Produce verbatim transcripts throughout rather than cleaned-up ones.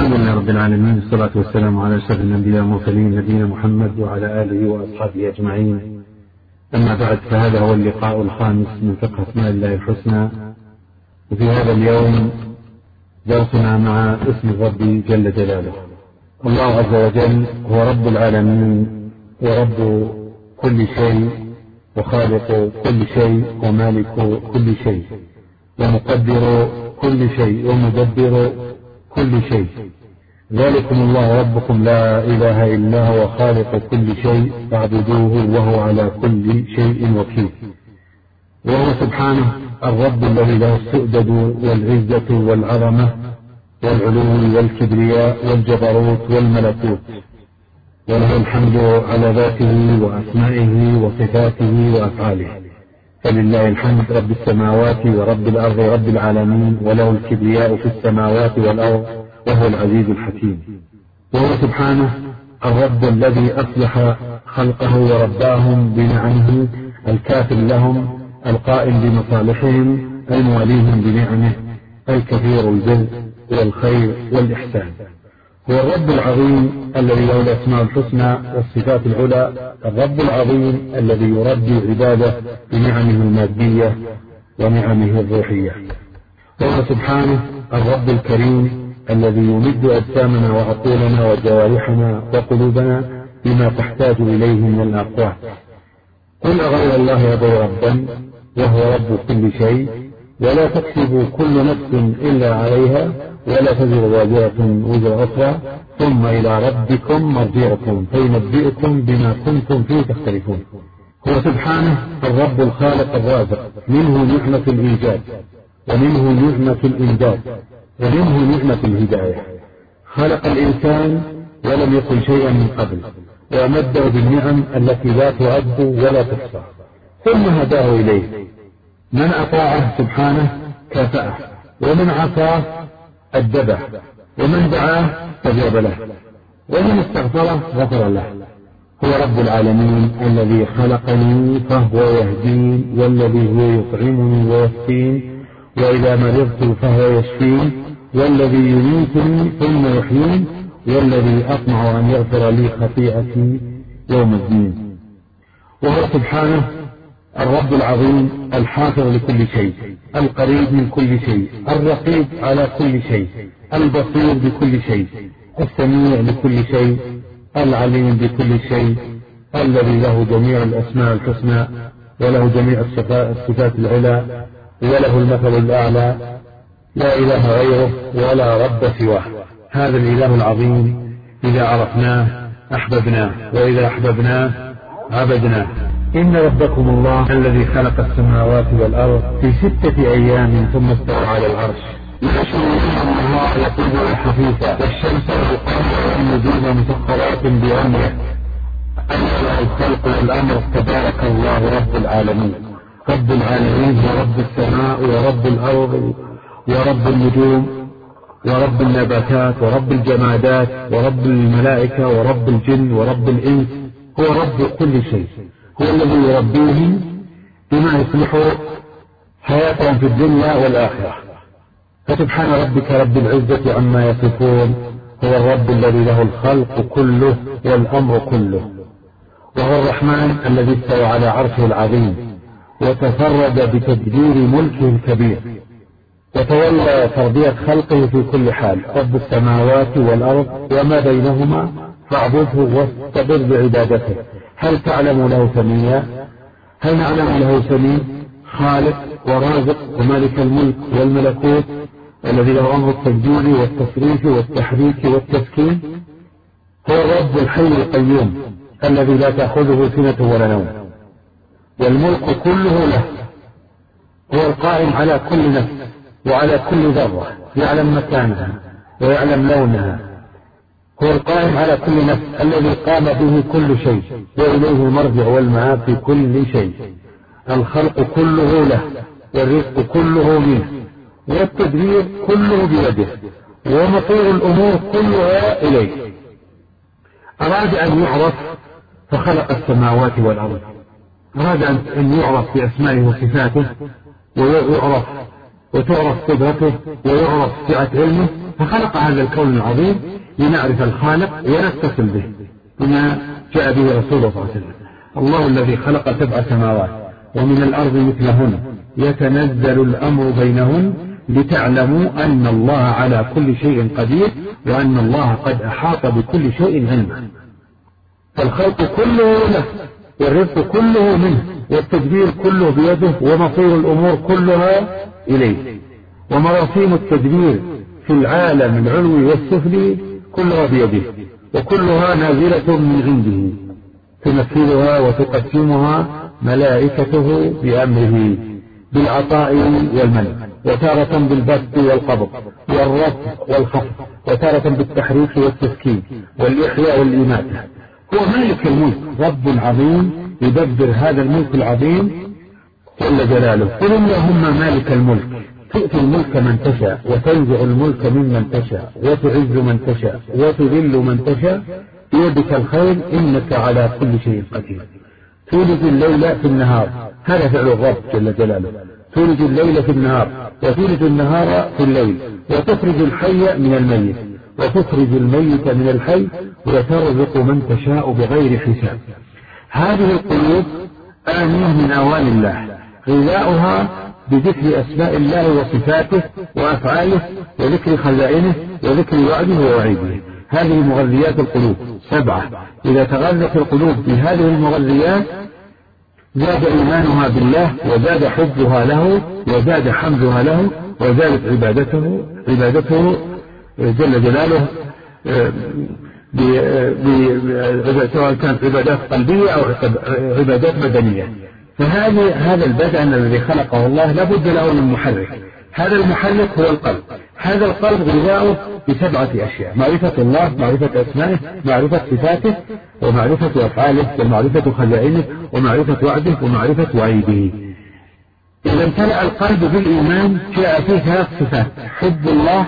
الحمد لله رب العالمين، والصلاة والسلام على أشرف الأنبياء والمرسلين نبينا محمد وعلى آله وأصحابه أجمعين. أما بعد، فهذا هو اللقاء الخامس من فقه أسماء الله الحسنى، وفي هذا اليوم درسنا مع اسم الرب جل جلاله. الله عز وجل هو رب العالمين ورب كل شيء وخالق كل شيء ومالك كل شيء ومقدر كل شيء ومدبر كل شيء. ذلكم الله ربكم لا إله إلا هو خالق كل شيء فاعبدوه وهو على كل شيء وكيل. وهو سبحانه الرب الذي له السؤدد والعزة والعظمة والعلو والكبرياء والجبروت والملكوت، وله الحمد على ذاته وأسمائه وصفاته وأفعاله. فلله الحمد رب السماوات ورب الأرض رب العالمين، وله الكبرياء في السماوات والأرض وهو العزيز الحكيم. وهو سبحانه الرب الذي أصلح خلقه ورباهم بنعمه الكافل لهم القائم بمصالحهم المواليهم بنعمه الكثير البر والخير والإحسان. هو الرب العظيم الذي له الأسماء الحسنى والصفات العلى، الرب العظيم الذي يربي عباده بنعمه المادية ونعمه الروحية. وهو سبحانه الرب الكريم الذي يمد أجسامنا وعقولنا وجوارحنا وقلوبنا بما تحتاج إليه من الأقوات. قل أغير الله يبغي ربا وهو رب كل شيء، ولا تكسب كل نفس إلا عليها، ولا تزر وازرة وزر أخرى، ثم إلى ربكم مرجعكم فينبئكم بما كنتم فيه تختلفون. هو سبحانه الرب الخالق الرازق، منه نعمة الإيجاد ومنه نعمة الإمداد ومنه نعمة الهداية. خلق الإنسان ولم يكن شيئا من قبل، وأمده بالنعم التي لا تعد ولا تحصى، ثم هداه إليه. من أطاعه سبحانه كافأه، ومن عصاه أدبه، ومن دعاه استجاب له، ومن استغفره غفر له. هو رب العالمين الذي خلقني فهو يهدين، والذي هو يطعمني ويسقين، وإذا مرضت فهو يشفين، والذي يميتني ثم يحيين، والذي أطمع أن يغفر لي خطيئتي يوم الدين. وهو سبحانه الرب العظيم الحافظ لكل شيء، القريب من كل شيء، الرقيب على كل شيء، البصير بكل شيء، السميع لكل شيء، العليم بكل شيء، الذي له جميع الأسماء الحسنى، وله جميع الصفات العلى، وله المثل الأعلى، لا إله غيره ولا رب سواه. هذا الإله العظيم إذا عرفناه أحببناه، وإذا أحببناه عبدناه. إن ربكم الله الذي خلق السماوات والأرض في ستة أيام ثم استوى على العرش. يشعر أن الله يقول حفيفا، والشمس والقمر والنجوم مسخرات بأمره، أنزل الخلق والأمر. تبارك الله رب العالمين. رب العالمين هو رب السماء ورب الأرض ورب النجوم ورب النباتات ورب الجمادات ورب الملائكة ورب الجن ورب الإنس. هو رب كل شيء، هو الذي يربيهم بما يصلح حياتهم في الدنيا والآخرة. فسبحان ربك رب العزة عما يصفون. هو الرب الذي له الخلق كله والأمر كله. وهو الرحمن الذي استوى على عرشه العظيم وتفرد بتدبير ملكه الكبير، وتولى تربية خلقه في كل حال. رب السماوات والأرض وما بينهما فاعبده واستبر بعبادته. هل تعلم له سميا؟ هل نعلم له سمي؟ خالق ورازق ومالك الملك والملكوت، الذي له أمر التدبير والتصريف والتحريك والتسكين. هو الرب الحي القيوم الذي لا تأخذه سنة ولا نوم، والملك كله له. هو القائم على كل نفس وعلى كل ذرة، يعلم مكانها ويعلم لونها. هو القائم على كل نفس الذي قام به كل شيء، وإليه المرجع والمآب في كل شيء. الخلق كله له، والرزق كله منه، والتدبير كله بيده، ومصير الأمور كلها إليه. أراد أن يعرف فخلق السماوات والأرض، أراد أن يعرف بأسمائه وصفاته، ويعرف وتعرف قدرته، ويعرف سعة علمه، فخلق هذا الكون العظيم لنعرف الخالق ونتصل به بما جاء به رسوله صلى الله عليه وسلم. الله الذي خلق سبع سماوات ومن الأرض مثلهن يتنزل الأمر بينهن لتعلموا أن الله على كل شيء قدير وأن الله قد أحاط بكل شيء علما. فالخلق كله له والرزق كله منه والتدبير كله بيده ومصير الأمور كلها إليه، ومراسيم التدبير في العالم العلوي والسفلي كلها بيده وكلها نازلة من عنده تنفذها وتقسمها ملائكته بأمره بالعطاء والمنع، وتارة بالبسط والقبض والرفع والخفض، وتارة بالتحريك والتسكين والإحياء والإماتة. هو مالك الملك رب عظيم يدبر هذا الملك العظيم جل جلاله. قل اللهم مالك الملك تؤتي الملك من تشاء وتنزع الملك ممن تشاء وتعز من تشاء وتذل من تشاء بيدك الخير إنك على كل شيء قدير. تولج الليل في النهار، هذا فعل الرب جل جلاله، تولج الليل في النهار وتولج النهار في الليل، وتخرج الحي من الميت وتخرج الميت من الحي وترزق من تشاء بغير حساب. هذه القلوب آنية من أوان الله غذاؤها بذكر أسماء الله وصفاته وأفعاله وذكر خزائنه وذكر وعده ووعيده. هذه مغذيات القلوب سبعة، إذا تغذت القلوب بهذه المغذيات زاد إيمانها بالله وزاد حبها له وزاد حمدها له وزادت عبادته عبادته جل جلاله، سواء كانت عبادات قلبية أو عبادات بدنية. فهذا هذا البدن الذي خلقه الله لابد له من محرك، هذا المحرك هو القلب. هذا القلب غذاؤه بسبعة أشياء: معرفة الله، معرفة أسمائه، معرفة صفاته، ومعرفة أفعاله، ومعرفة خزائنه، ومعرفة وعده، ومعرفة وعيده. إذا امتلأ القلب بالإيمان جاء فيه ثلاث صفات: حب الله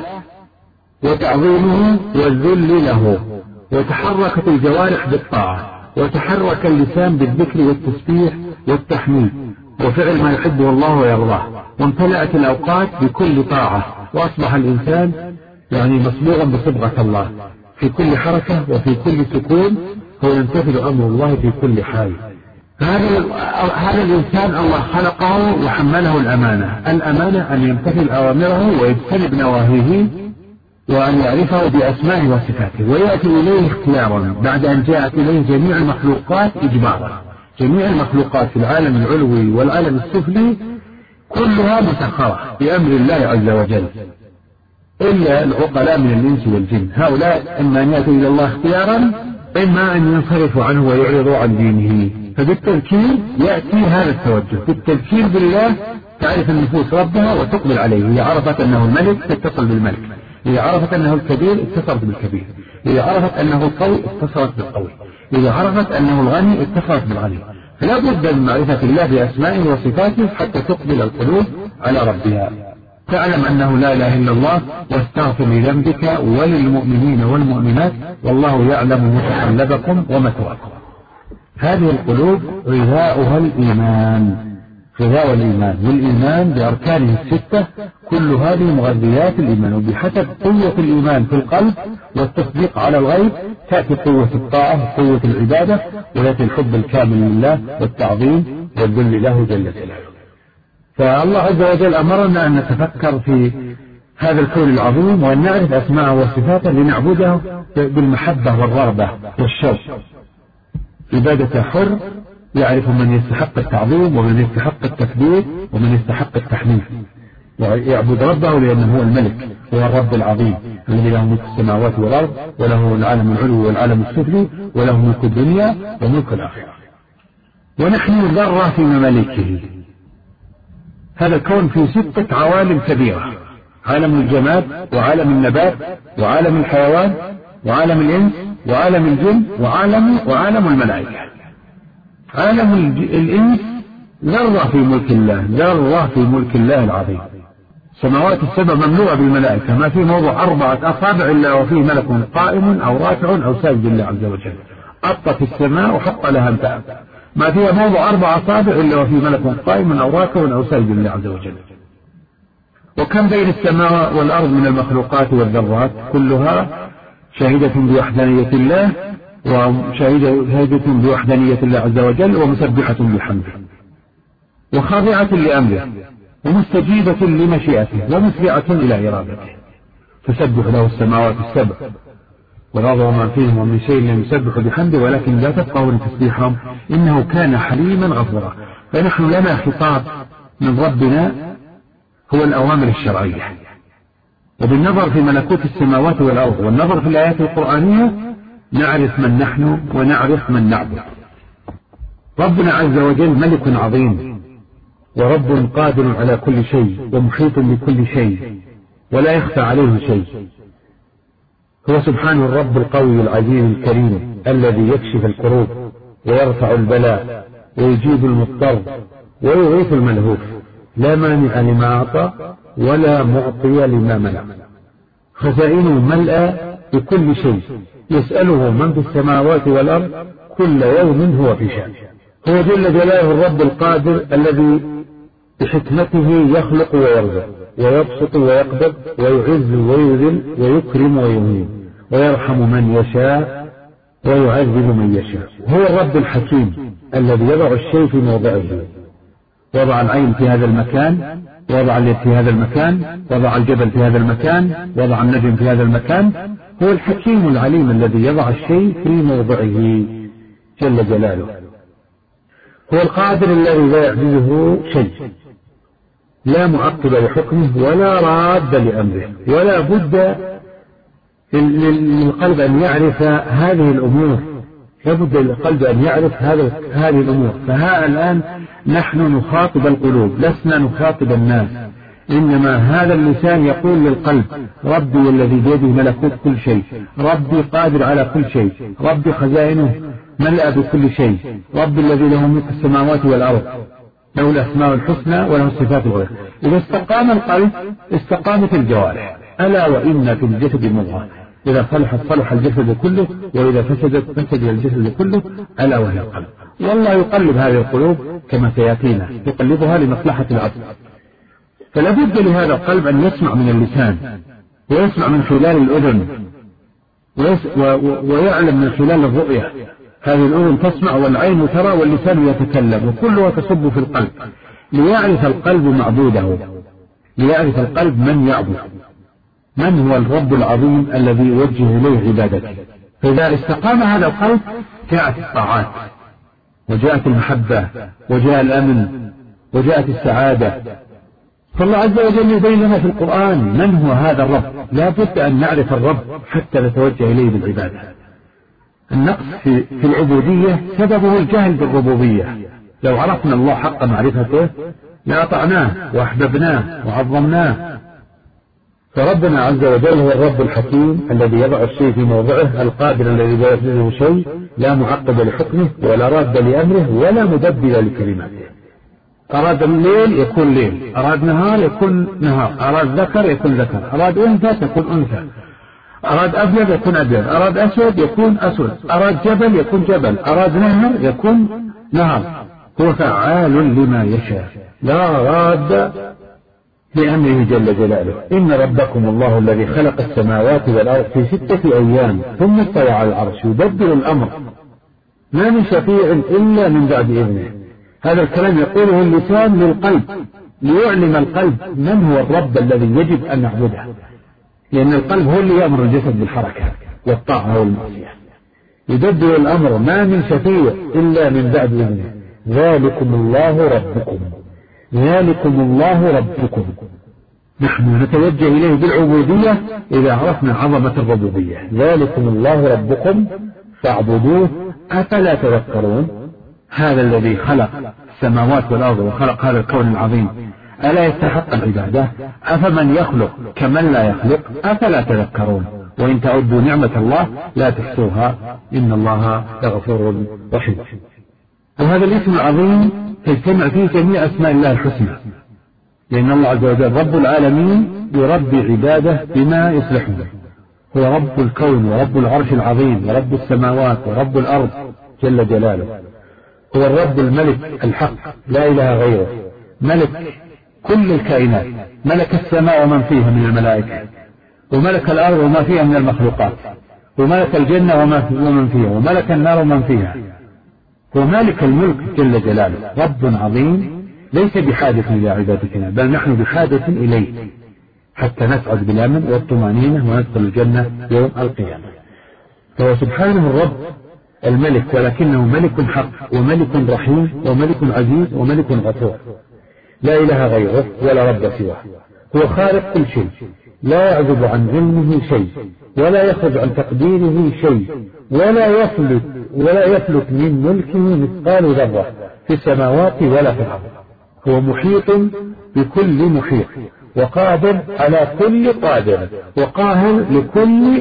وتعظيمه والذل له، وتحركت الجوارح بالطاعة، وتحرك اللسان بالذكر والتسبيح والتحميد وفعل ما يحبه الله ويرضاه، وامتلأت الأوقات بكل طاعة، وأصبح الإنسان يعني مصبوغا بصبغة الله في كل حركة وفي كل سكون، هو ينتفذ أمر الله في كل حال. هذا هذا الإنسان الله خلقه وحمله الأمانة، الأمانة أن يمتثل أوامره ويجتنب نواهيه وأن يعرفه بأسمائه وصفاته، ويأتي إليه اختيارا بعد أن جاءت إليه جميع المخلوقات إجبارا. جميع المخلوقات في العالم العلوي والعالم السفلي كلها مسخرة بأمر الله عز وجل، إلا العقلاء من الإنس والجن، هؤلاء إما أن يأتوا إلى الله اختيارا إما أن ينصرفوا عنه ويعرضوا عن دينه. فبالتذكير يأتي هذا التوجه، بالتذكير بالله تعرف النفوس ربها وتقبل عليه. إذا عرفت أنه الملك تتصل بالملك، إذا عرفت أنه الكبير اتصلت بالكبير، إذا عرفت أنه القوي اتصلت بالقوي، إذا عرفت أنه الغني اتصلت بالغني. فلا بد من معرفة الله بأسمائه وصفاته حتى تقبل القلوب على ربها. تعلم أنه لا إله إلا الله واستغفر لذنبك وللمؤمنين والمؤمنات والله يعلم متقلبكم ومثواكم. هذه القلوب غذاؤها الإيمان، غذاء الإيمان، والإيمان بأركانه الستة كل هذه مغذيات الإيمان، وبحسب قوة الإيمان في القلب والتصديق على الغيب تأتي قوة الطاعة وقوة العبادة، ويأتي الحب الكامل لله والتعظيم والذل له جل جلاله. فالله عز وجل أمرنا أن نتفكر في هذا الكون العظيم وأن نعرف أسماءه وصفاته لنعبده بالمحبة والرغبة والشوق. عبادة حر يعرف من يستحق التعظيم ومن يستحق التكبير ومن يستحق التحميد، ويعبد ربه لأنه هو الملك، هو الرب العظيم الذي له ملك السماوات والأرض وله العالم العلوي والعالم السفلي وله ملك الدنيا وملك الآخرة، ونحن ذرة في ممالكه. هذا الكون في ستة عوالم كبيرة: عالم الجماد وعالم النبات وعالم الحيوان وعالم الإنس وعالم الجن وعالم وعالم الملائكة. عالم الإنس ذرة في ملك الله، ذرة في ملك الله العظيم. السماوات السبع مملوءة بالملائكة، ما في موضع أربعة أصابع إلا وفيه ملك قائم أو راكع أو ساجد لله عز وجل. أطت السماء وحق لها أن تأتي، ما فيها موضع أربع أصابع إلا وفيه ملك قائم أو راكع أو ساجد لله عز وجل. وكم بين السماء والأرض من المخلوقات والذرات كلها شاهدة بوحدانية الله، وشاهدة بوحدانية الله عز وجل، ومسبحة بحمده، وخاضعة لأمره، ومستجيبة لمشيئته، ومسرعة إلى إرادته. تسبح له السماوات السبع والأرض وما فيهم ومن شيء لم يسبح بحمده ولكن لا تفقهون تسبيحهم إنه كان حليما غفورا. فنحن لنا خطاب من ربنا هو الأوامر الشرعية، وبالنظر في ملكوت السماوات والأرض والنظر في الآيات القرآنية نعرف من نحن ونعرف من نعبد. ربنا عز وجل ملك عظيم، ورب قادر على كل شيء، ومحيط بكل شيء، ولا يخفى عليه شيء. هو سبحانه الرب القوي العزيز الكريم الذي يكشف الكروب ويرفع البلاء ويجيب المضطر ويغيث الملهوف، لا مانع لما أعطى ولا معطي لما منع. خزائنه ملأى بكل شيء، يسأله من في السماوات والأرض كل يوم هو في شأن. هو جل جلاله الرب القادر الذي بحكمته يخلق ويرزق ويبسط ويقبض ويعز ويذل ويكرم ويهين ويرحم من يشاء ويعذب من يشاء. هو الرب الحكيم الذي يضع الشيء في موضعه، وضع العين في هذا المكان، وضع اليد في هذا المكان، وضع الجبل في هذا المكان، وضع النجم في هذا المكان. هو الحكيم العليم الذي يضع الشيء في موضعه جل جلاله. هو القادر الذي لا يعجزه شيء، لا معقب لحكمه ولا راد لأمره، ولا بد للقلب أن يعرف هذه الأمور، لا بد للقلب أن يعرف هذه الأمور. فها الآن نحن نخاطب القلوب، لسنا نخاطب الناس، إنما هذا اللسان يقول للقلب ربي الذي بيده ملكوت كل شيء، ربي قادر على كل شيء، ربي خزائنه ملأ بكل شيء، ربي الذي له ملك السماوات والأرض، له الأسماء الحسنى وله الصفات الغير. إذا استقام القلب استقامت الجوارح. ألا وإن في الجسد مضغة إذا صلحت صلح الجسد كله، وإذا فسدت فسد الجسد كله، ألا وهي القلب. والله يقلب هذه القلوب كما سيأتينا، يقلبها لمصلحة العبد. فلا بد لهذا القلب أن يسمع من اللسان، ويسمع من خلال الأذن، ويعلم من خلال الرؤية. هذه الأذن تسمع والعين ترى واللسان يتكلم، وكلها تصب في القلب، ليعرف القلب معبوده، ليعرف القلب من يعبد، من هو الرب العظيم الذي يوجه إليه عبادته. فإذا استقام هذا القلب جاءت الطاعات، وجاءت المحبة، وجاء الأمن، وجاءت السعادة. فالله عز وجل يبين لنا في القرآن من هو هذا الرب. لا بد أن نعرف الرب حتى نتوجه إليه بالعبادة. النقص في, في العبودية سببه الجهل بالربوبية. لو عرفنا الله حق معرفته لأطعناه وأحببناه وعظمناه. فربنا عز وجل هو الرب الحكيم الذي يضع الشيء في موضعه، القادر الذي لا يفعله شيء، لا معقب لحكمه ولا راد لأمره ولا مبدل لكلماته. أراد الليل يكون ليل، أراد نهار يكون نهار، أراد ذكر يكون ذكر، أراد أنثى تكون أنثى، أراد أبيض يكون أبيض، أراد أسود يكون أسود، أراد جبل يكون جبل، أراد نهر يكون نهر. هو فعال لما يشاء، لا راد لأمره جل جلاله. إن ربكم الله الذي خلق السماوات والأرض في ستة أيام ثم استوى على العرش يدبر الأمر ما من شفيع إلا من بعد إذنه. هذا الكلام يقوله اللسان للقلب ليعلم القلب من هو الرب الذي يجب أن نعبده، لأن القلب هو اللي يأمر الجسد بالحركة والطاعة والمعصية. يدبر الأمر ما من شفيع إلا من بعد إذنه. ذلكم الله ربكم، ذلكم الله ربكم. نحن نتوجه إليه بالعبودية إذا عرفنا عظمة الربوبية. ذلكم الله ربكم فاعبدوه أفلا تذكرون. هذا الذي خلق السماوات والأرض وخلق هذا الكون العظيم ألا يستحق العبادة؟ أفمن يخلق كمن لا يخلق أفلا تذكرون. وإن تعدوا نعمة الله لا تحصوها إن الله لغفور رحيم. وهذا الاسم العظيم تجتمع فيه جميع أسماء الله الحسنى، لأن الله عز وجل رب العالمين يربي عباده بما يصلحون. هو رب الكون ورب العرش العظيم ورب السماوات ورب الأرض جل جلاله. هو الرب الملك الحق لا إله غيره، ملك كل الكائنات ملك السماء ومن فيها من الملائكة، وملك الأرض وما فيها من المخلوقات، وملك الجنة ومن فيها، وملك النار ومن فيها. هو مالك الملك جل جلاله، رب عظيم ليس بحاجة إلى عبادتنا، بل نحن بحاجة إليه حتى نسعد بالأمن والطمأنينة وندخل الجنة يوم القيامة. فهو سبحانه الرب الملك، ولكنه ملك حق وملك رحيم وملك عزيز وملك غفور، لا إله غيره ولا رب سواه. هو خالق كل شيء، لا يعزب عن علمه شيء، ولا يخرج عن تقديره شيء، ولا يفلت ولا يفلت من ملكه مثقال ذرة في السماوات ولا في الأرض. هو محيط بكل محيط، وقادر على كل قادر، وقاهر لكل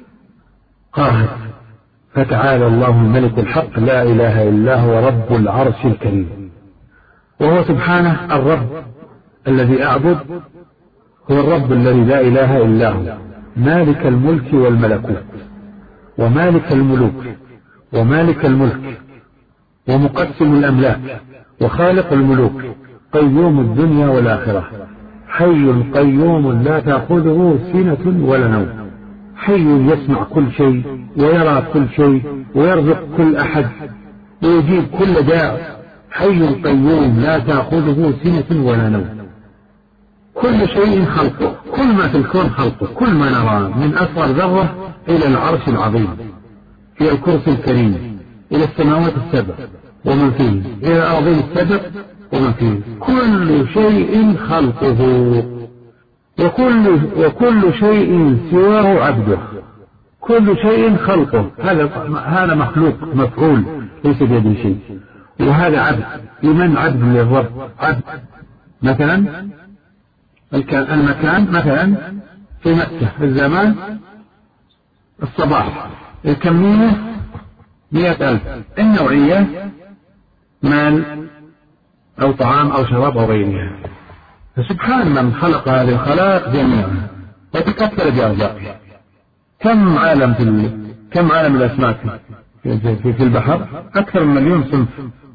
قاهر. فتعالى الله الملك الحق لا إله إلا هو رب العرش الكريم. وهو سبحانه الرب الذي أعبد، هو الرب الذي لا إله إلا هو، مالك الملك والملكوت، ومالك الملوك، ومالك الملك، ومقسم الأملاك، وخالق الملوك، قيوم الدنيا والآخرة، حي قيوم لا تأخذه سنة ولا نوم، حي يسمع كل شيء ويرى كل شيء ويرزق كل أحد ويجيب كل داع، حي قيوم لا تأخذه سنة ولا نوم. كل شيء خلقه، كل ما في الكون خلقه، كل ما نراه من أصغر ذرة إلى العرش العظيم، إلى الكرسي الكريم، إلى السماوات السبع ومن فيه، إلى الأرضين السبع ومن فيه، كل شيء خلقه، وكل, وكل شيء سواه عبده. كل شيء خلقه، هذا هذا مخلوق مفعول ليس بيده شيء، وهذا عبد. لمن عبد للرب؟ عبد مثلا المكان، مثلا في مكة في الزمان الصباح، الكمية مئة ألف، النوعية مال أو طعام أو شراب أو غيرها. فسبحان من خلق هذه الخلائق جميعا وتكثر بأرزاقها. كم عالم في ال... كم عالم الأسماك في... في... في البحر؟ أكثر من مليون صنف.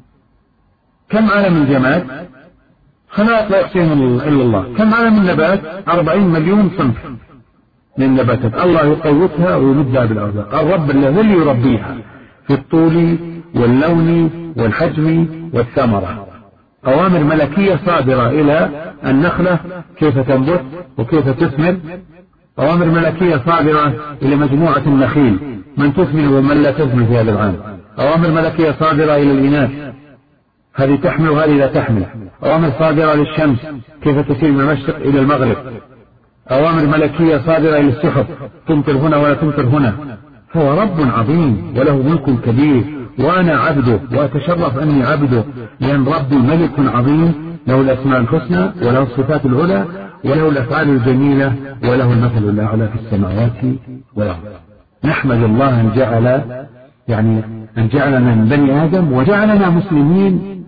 كم عالم الجماد؟ خلائق لا يحصيهم إلا الله. كم عالم النبات؟ أربعين مليون صنف من النباتات، الله يقوتها ويمدها بالأرزاق. الرب الذي يربيها في الطول واللون والحجم والثمرة. أوامر ملكية صادرة إلى النخلة كيف تنبت وكيف تثمر، أوامر ملكية صادرة إلى مجموعة النخيل من تثمر ومن لا تثمر في هذا العام، أوامر ملكية صادرة إلى الإناث هذه تحمل وهذه لا تحمل، أوامر صادرة للشمس كيف تسير من المشرق إلى المغرب، أوامر ملكية صادرة إلى السحب تمطر هنا ولا تمطر هنا. هو رب عظيم وله ملك كبير، وأنا عبده وأتشرف أني عبده، لأن ربي ملك عظيم له الأسماء الحسنى وله الصفات العلى وله الأفعال الجميلة وله المثل الأعلى في السماوات والأرض. نحمد الله أن جعل يعني أن جعلنا من بني آدم وجعلنا مسلمين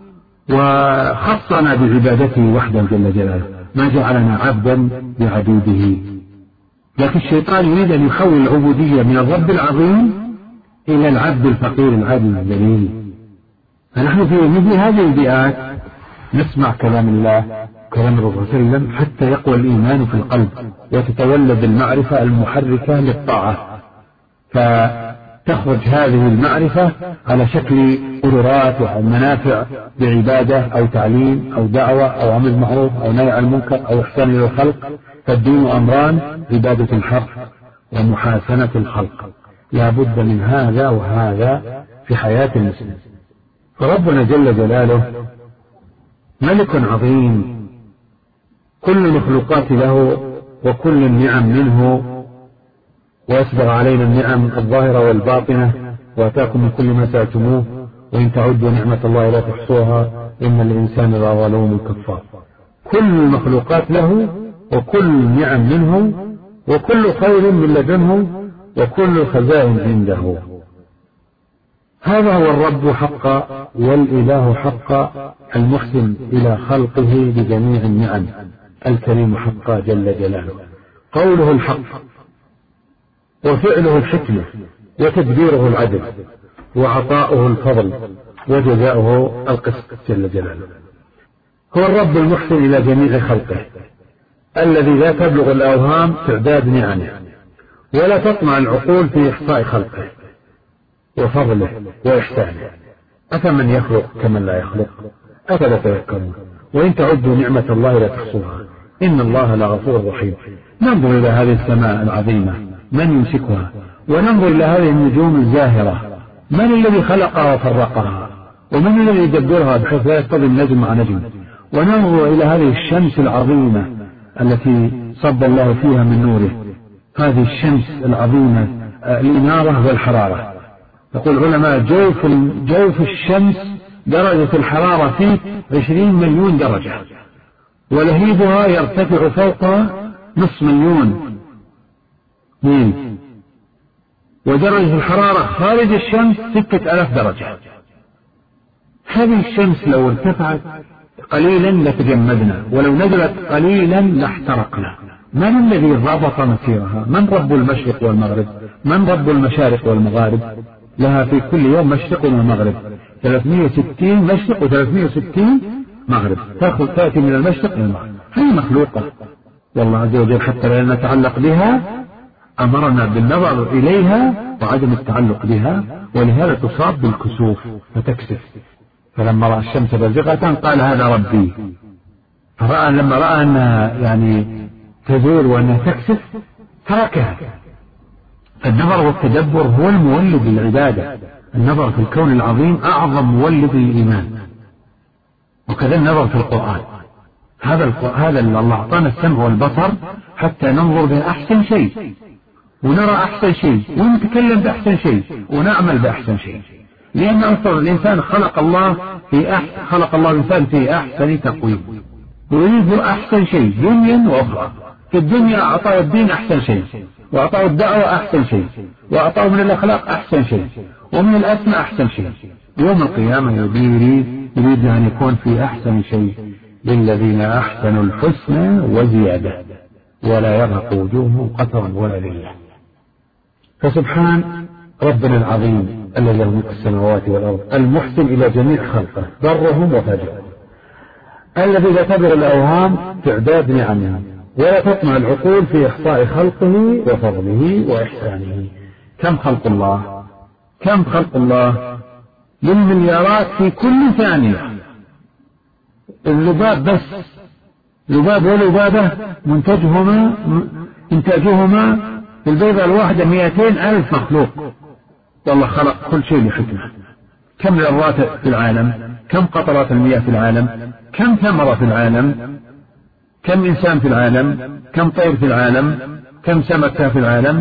وخصنا بعبادته وحده جل جلاله، ما جعلنا عبدا بعبيده. لكن الشيطان يريد أن يحول العبودية من الرب العظيم إلى العبد الفقير العادل الذليل. فنحن في مثل هذه البيئات نسمع كلام الله كلام الرسول صلى الله عليه وسلم حتى يقوى الإيمان في القلب وتتولد المعرفة المحركة للطاعة، فتخرج هذه المعرفة على شكل قدرات ومنافع بعبادة أو تعليم أو دعوة أو أمر معروف أو نهي عن المنكر أو إحسان إلى الخلق. فالدين أمران: عبادة الحق ومحاسنة الخلق. لا بد من هذا وهذا في حياة المسلم. فربنا جل جلاله ملك عظيم، كل المخلوقات له وكل النعم منه، ويسبغ علينا النعم الظاهرة والباطنة، وأتاكم من كل ما سألتموه وإن تعدوا نعمة الله لا تحصوها إن الإنسان لظلوم كفار. كل المخلوقات له وكل النعم منه وكل خير من لدنه وكل الخزائن عنده. هذا هو الرب حقا والإله حقا، المحسن إلى خلقه بجميع النعم، الكريم حقا جل جلاله. قوله الحق وفعله الحكمة وتدبيره العدل وعطاؤه الفضل وجزاؤه القسط جل جلاله. هو الرب المحسن إلى جميع خلقه، الذي لا تبلغ الأوهام تعداد نعمه ولا تطمع العقول في إحصاء خلقه وفضله وإحسانه، أفمن يخلق كمن لا يخلق أفلا تذكرون، وإن تعدوا نعمة الله لا تحصوها إن الله لغفور رحيم. ننظر إلى هذه السماء العظيمة من يمسكها، وننظر إلى هذه النجوم الزاهرة من الذي خلقها وفرقها، ومن الذي يدبرها بحيث لا يقتضي النجم مع نجم، وننظر إلى هذه الشمس العظيمة التي صب الله فيها من نوره، هذه الشمس العظيمة الإنارة والحرارة. يقول العلماء جوف, جوف الشمس درجة الحرارة فيه عشرين مليون درجة، ولهيبها يرتفع فوق نصف مليون ميل، ودرجة الحرارة خارج الشمس ستة ألاف درجة. هذه الشمس لو ارتفعت قليلا لتجمدنا، ولو نزلت قليلا لاحترقنا. من الذي ضبط مسيرها؟ من رب المشرق والمغرب؟ من رب المشارق والمغارب؟ لها في كل يوم مشرق ومغرب، ثلاثمائة وستين مشرق وثلاثمائة وستين مغرب، تأخذ تأتي من المشرق إلى المغرب. هي مخلوقة والله عز وجل حتى لا نتعلق بها أمرنا بالنظر إليها وعدم التعلق بها، ولهذا تصاب بالكسوف فتكسف. فلما رأى الشمس بازغة قال هذا ربي، فرأى لما رأى أنها يعني تزول وأنها تكسف تركها. النظر والتدبر هو المولد للعبادة، النظر في الكون العظيم أعظم مولد للإيمان. وكذا النظر في القرآن، هذا هذا الله أعطانا السمع والبصر حتى ننظر بأحسن شيء ونرى أحسن شيء ونتكلم بأحسن شيء ونعمل بأحسن شيء، لأن أصلا الإنسان خلق الله في أحسن خلق الله الإنسان في أحسن تقويم، ويريد أحسن شيء دنيا وأخرى. في الدنيا أعطاه الدين أحسن شيء، وأعطاه الدعوة أحسن شيء، وأعطاه من الأخلاق أحسن شيء، ومن الأسماء أحسن شيء. يوم القيامة يريد يريد أن يكون في أحسن شيء، للذين أحسنوا الحسنى وزيادة ولا يرهق وجوههم قتر ولا ذلة. فسبحان ربنا العظيم الذي له ملك السماوات والأرض، المحسن إلى جميع خلقه برهم وفجرهم، الذي لا تبلغ الأوهام تعداد نعمه ولا تطمع العقول في إحصاء خلقه وفضله وإحسانه. كم خلق الله، كم خلق الله بالمليارات في كل ثانية. اللباب بس، لباب ولبابة منتجهما إنتاجهما في البيضة الواحدة مئتين ألف مخلوق، والله خلق كل شيء لحكمة. كم ذرات في العالم، كم قطرات المياه في العالم، كم ثمرة في العالم، كم إنسان في العالم، كم طير في العالم، كم سمكة في العالم.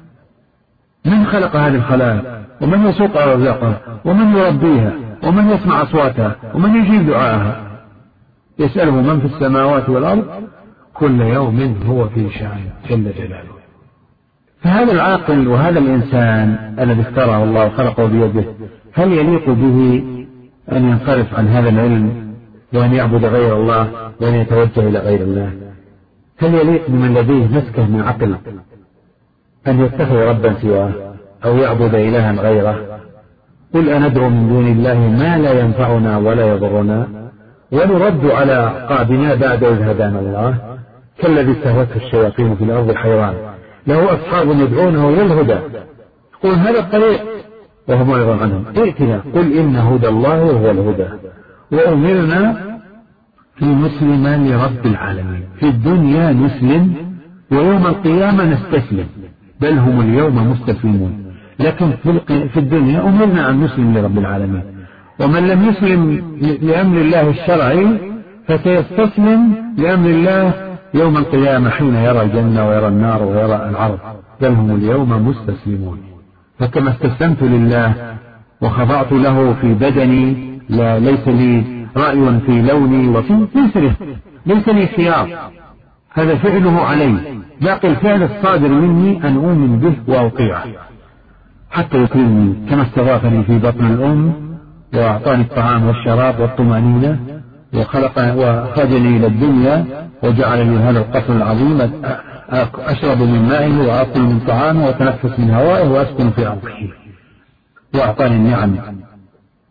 من خلق هذه الخلائق، ومن يسوق رزقها، ومن يربيها، ومن يسمع أصواتها، ومن يجيب دعاءها. يسأله من في السماوات والأرض كل يوم هو في شأن جل جلاله. فهذا العاقل وهذا الإنسان الذي اختاره الله وخلقه بيده، هل يليق به أن ينصرف عن هذا العلم وأن يعبد غير الله وأن يتوجه إلى غير الله؟ هل يليق بمن لديه مسكة من عقل أن يتخذ ربا سواه أو يعبد إلها غيره؟ قل أندعو من دون الله ما لا ينفعنا ولا يضرنا ونرد على أعقابنا بعد إذ هدانا الله كالذي استهوته الشياطين في الأرض حيران له أصحاب يدعونه إلى الهدى. قل هذا الطريق وهم معرضون عنهم. ائتنا قل إن هدى الله هو الهدى وأمرنا في مسلما لرب العالمين. في الدنيا نسلم ويوم القيامة نستسلم، بل هم اليوم مستسلمون. لكن في الدنيا أمرنا أن نسلم لرب العالمين، ومن لم يسلم لأمر الله الشرعي فسيستسلم لأمر الله يوم القيامة حين يرى الجنة ويرى النار ويرى العرض، بل هم اليوم مستسلمون. فكما استسلمت لله وخضعت له في بدني، لا ليس لي رأي في لوني وفي ليس, ليس لي خيار، هذا فعله علي، باقي الفعل الصادر مني أن أؤمن به وأطيعه حتى يكرمني كما استضافني في بطن الأم وأعطاني الطعام والشراب والطمأنينة وخلق وأخرجني إلى الدنيا وجعل لي هذا القصر العظيم أشرب من مائه وأكل من طعامه وأتنفس من هوائه وأسكن في أرضه، وأعطاني النعم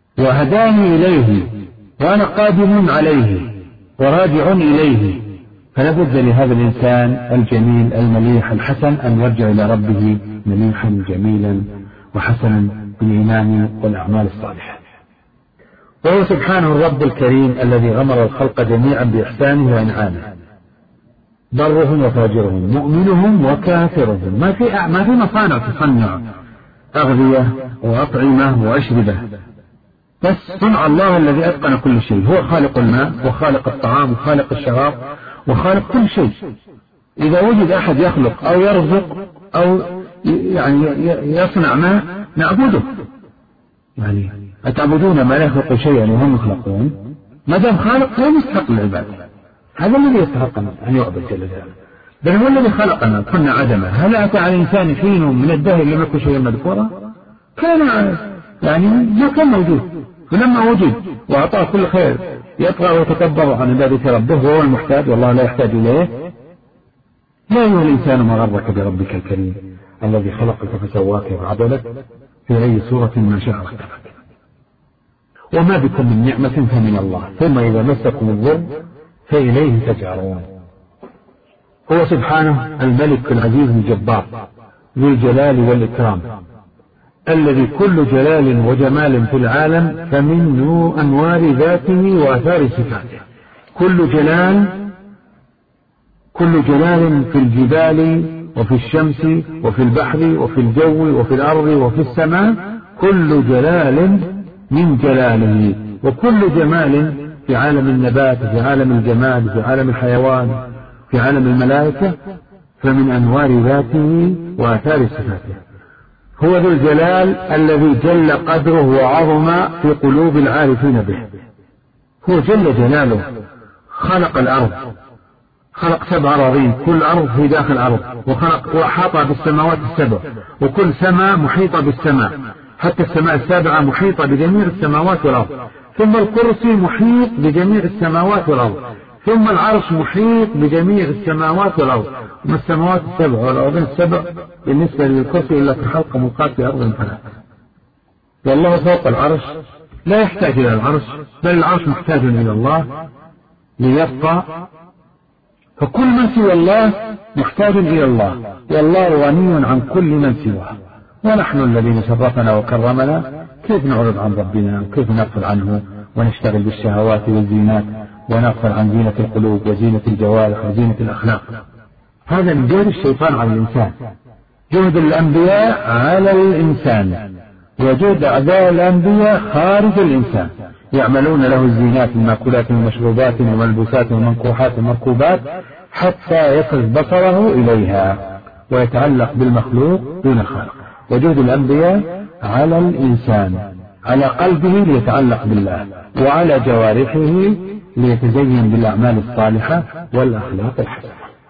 وهداني إليه وأنا قادم عليه وراجع إليه، فلا بد لهذا الإنسان الجميل المليح الحسن أن يرجع إلى ربه مليحا جميلا وحسنا بالإيمان والأعمال الصالحة. وهو سبحانه الرب الكريم الذي غمر الخلق جميعا بإحسانه وإنعامه، برهم وفاجرهم، مؤمنهم وكافرهم، ما في ما في مصانع تصنع أغذية وأطعمة وأشربة، بس صنع الله الذي أتقن كل شيء. هو خالق الماء وخالق الطعام وخالق الشراب وخالق كل شيء. إذا وجد أحد يخلق أو يرزق أو يعني يصنع ما نعبده، يعني أتعبدون ما لا يخلق شيئا وهم يخلقون، ما دام خالق فهو مستحق العبادة، هذا الذي يستحق أن يعبد جل جلاله، بل هو الذي خلقنا كنا عدما. هل أتى على الإنسان حين من الدهر لم يكن شيئا مذكورا؟ كان يعني ما كان موجود، فلما وجد وأعطاه كل خير يطغى ويتكبر عن عبادة ربه وهو المحتاج والله لا يحتاج إليه. يا أيها الإنسان ما غرك بربك الكريم الذي خلقك فسواك وعدلك في أي صورة ما شاء ركبك. وما بكم من نعمة فمن الله، ثم إذا مسكم الضر فإليه تجأرون. هو سبحانه الملك العزيز الجبار ذو الجلال والإكرام الذي كل جلال وجمال في العالم فمن أنوار ذاته وآثار صفاته. كل جلال كل جلال في الجبال وفي الشمس وفي البحر وفي الجو وفي الأرض وفي السماء، كل جلال من جلاله، وكل جمال في عالم النبات في عالم الجمال في عالم الحيوان في عالم الملائكة فمن أنوار ذاته وآثار صفاته. هو ذو الجلال الذي جل قدره وعظم في قلوب العارفين به. هو جل جلاله خلق الأرض، خلق سبع أراضين، كل أرض في داخل أرض، وخلق وأحاط بالسماوات السبع، وكل سماء محيطة بالسماء، حتى السماء السابعة محيطة بجميع السماوات والأرض، ثم الكرسي محيط بجميع السماوات والأرض، ثم العرش محيط بجميع السماوات والأرض. وما السماوات السبع والأرضين السبع بالنسبة للكرسي إلا كحلقة ملقاة في أرض ثلاث. والله فوق العرش لا يحتاج إلى العرش، بل العرش محتاج إلى الله ليبقى، فكل من سوى الله محتاج إلى الله، والله غني عن كل من سواه. ونحن الذين شرفنا وكرمنا كيف نعرض عن ربنا وكيف نغفل عنه ونشتغل بالشهوات والزينات ونغفل عن زينة القلوب وزينة الجوارح وزينة الأخلاق؟ هذا من جهد الشيطان على الإنسان، جهد الأنبياء على الإنسان، وجهد أعداء الأنبياء خارج الإنسان، يعملون له الزينات من مأكولات ومشروبات وملبوسات ومنكوحات ومركوبات حتى يصل بصره إليها ويتعلق بالمخلوق دون الخالق. وجهد الأنبياء على الإنسان، على قلبه ليتعلق بالله، وعلى جوارحه ليتزين بالأعمال الصالحة والأخلاق الحسنة.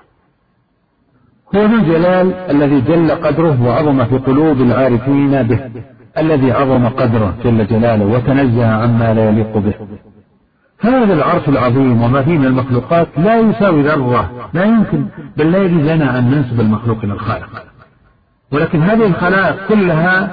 هو ذو الجلال الذي جل قدره وعظم في قلوب العارفين به، الذي عظم قدره جل جلاله وتنزه عما لا يليق به. هذا العرش العظيم وما فيه من المخلوقات لا يساوي ذرة، لا يمكن بل لا يجوز لنا أن ننسب المخلوق إلى الخالق، ولكن هذه الخلائق كلها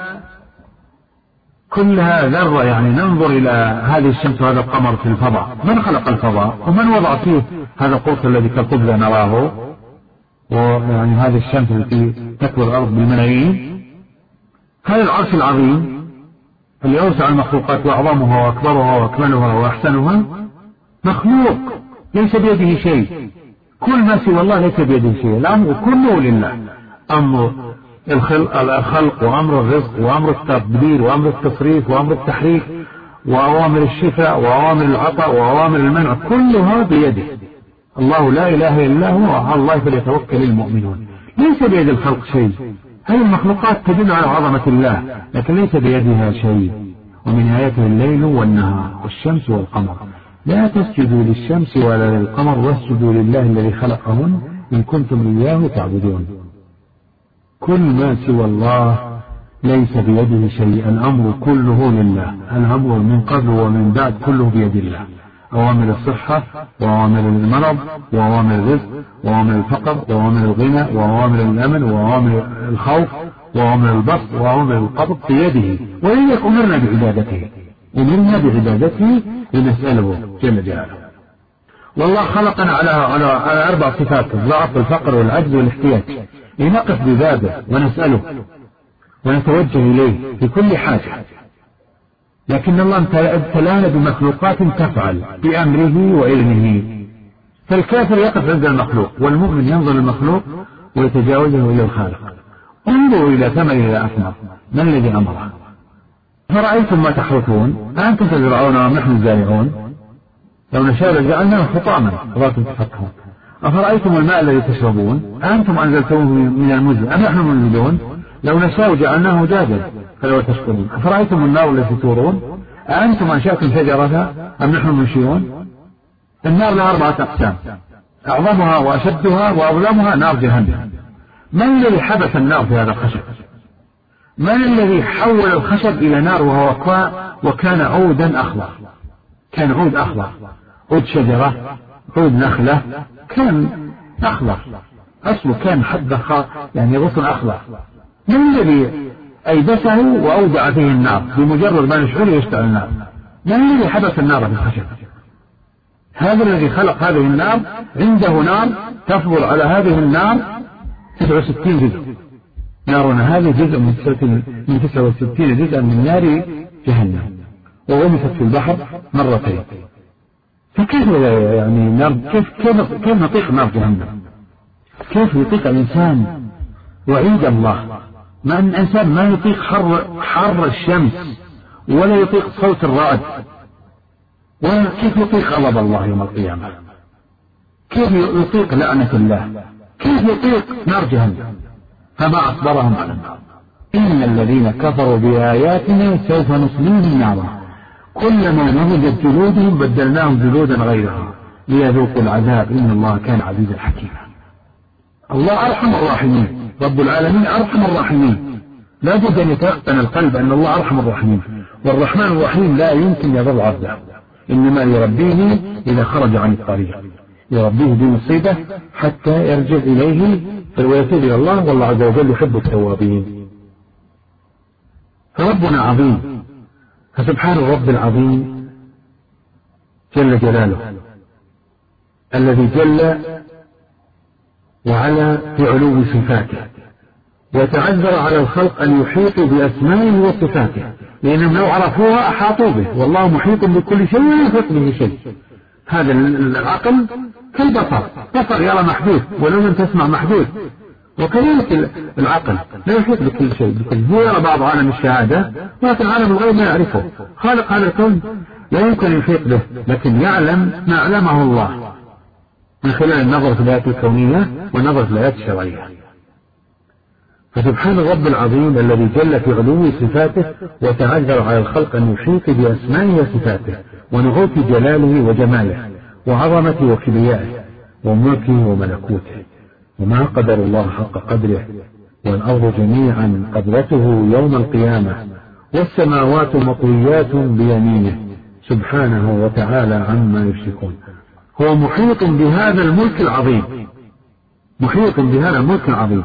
كلها ذرة. يعني ننظر إلى هذه الشمس وهذا القمر في الفضاء، من خلق الفضاء ومن وضع فيه هذا القرص الذي كالقبض نراه، ويعني هذه الشمس التي تكوي الأرض بالملايين. هذا العرش العظيم اللي أوسع المخلوقات وأعظمها وأكبرها وأكملها وأحسنها مخلوق ليس بيده شيء، كل ما سوى الله ليس بيده شيء، الأمر كله لله، أمر الخلق وأمر الرزق وأمر التدبير وأمر التصريف وأمر التحريك وأوامر الشفاء وأوامر العطاء وأوامر المنع كلها بيده. الله لا إله إلا هو وعلى الله فليتوكل المؤمنون. ليس بيد الخلق شيء، هذه المخلوقات تدل على عظمة الله لكن ليس بيدها شيء. ومن آياته الليل والنهار والشمس والقمر، لا تسجدوا للشمس ولا للقمر واسجدوا لله الذي خلقهن إن كنتم إياه تعبدون. كل ما سوى الله ليس بيده شيء، الأمر كله لله، الأمر من قبل ومن بعد كله بيد الله. أوامر الصحة وأوامر المرض وأوامر الرزق وأوامر الفقر وأوامر الغنى وأوامر الأمن وأوامر الخوف وأوامر البسط وأوامر القبض بيده، ولذلك أمرنا بعبادته، أمرنا بعبادته لنسأله جل جلاله. والله خلقنا على على على أربع صفات: الضعف والفقر والعجز والاحتياج. لنقف ببابه ونسأله ونتوجه إليه في كل حاجة. لكن الله ابتلانا بمخلوقات تفعل بأمره وإذنه. فالكافر يقف عند المخلوق، والمؤمن ينظر المخلوق ويتجاوزه إلى الخالق. انظروا إلى ثمر إلى أثمر، ما الذي أمره؟ فرأيتم ما تحرثون أنتم تزرعون ونحن الزارعون، لو نشاء لجعلناه حطاما فظلتم تفكهون. أفرأيتم الماء الذي تشربون أنتم أنزلتموه من المزن أم نحن المنزلون، لو نشاء جعلناه جاجا فلو تشكرون. أفرأيتم النار التي تورون أنتم أنشأتم شجرتها أم نحن المنشئون. النار لها أربعة أقسام، أعظمها وأشدها وأظلمها نار جهنم. من الذي حبس النار في هذا الخشب؟ من الذي حول الخشب إلى نار وهو وكان عودا أخضر؟ كان عود أخضر، عود شجرة، عود نخلة، كان أخضر، أصله كان حبة يعني غصن أخضر. من الذي أيبسه وأودع فيه النار؟ بمجرد ما نشعره يشتعل النار. من الذي حبس النار في الخشب؟ هذا الذي خلق هذه النار عنده نار تصبر على هذه النار تسعة وستين جزء. نارنا هذه جزء من تسعة وستين جزءا من نار جهنم، وغمست في البحر مرتين. فكيف يعني نار كيف كيف كيف نطيق نار جهنم؟ كيف يطيق الإنسان وعيد الله؟ ما أن الإنسان ما يطيق حر حر الشمس ولا يطيق صوت الرعد، وكيف يطيق غضب الله يوم القيامة؟ كيف يطيق لعنة الله؟ كيف يطيق نار جهنم؟ فما أصبرهم على النار. إن الذين كفروا بآياتنا سوف نصليهم نارا كلما نضجت جلودهم بدلناهم جلودا غيرها ليذوقوا العذاب إن الله كان عزيزا حكيما. الله أرحم الراحمين، رب العالمين أرحم الراحمين. لا بد أن يتيقن القلب أن الله أرحم الراحمين، والرحمن الرحيم لا يمكن يضل عبده، إنما يربيه إذا خرج عن الطريق، يربيه بمصيبة حتى يرجع إليه ويتوب إلى الله، والله عز وجل يحب التوابين. فربنا عظيم، فسبحان الرب العظيم جل جلاله الذي جل وعلا في علو صفاته، وتعذر على الخلق أن يحيطوا بأسمائه وصفاته، لأنهم لو عرفوها أحاطوا به، والله محيط بكل شيء لا يحيط به شيء. هذا العقل كالبصر، بصر يرى محدود ولو لم تسمع محدود، وكذلك العقل لا يحيط بكل شيء بكل. هو يرى بعض عالم الشهادة ولكن عالم الغيب لا يعرفه. خالق هذا الكون لا يمكن يحيط به، لكن يعلم ما علمه الله من خلال النظر في الآيات الكونية والنظر في الآيات الشرعية. فسبحان الرب العظيم الذي جل في علو صفاته وتعذر على الخلق أن يحيط بأسمائه وصفاته ونعوت جلاله وجماله وعظمته وكبريائه وملكه وملكوته، وما قدر الله حق قدره، والأرض جميعا قدرته يوم القيامة، والسماوات مطويات بيمينه سبحانه وتعالى عما يشركون. هو محيط بهذا الملك العظيم، محيط بهذا الملك العظيم.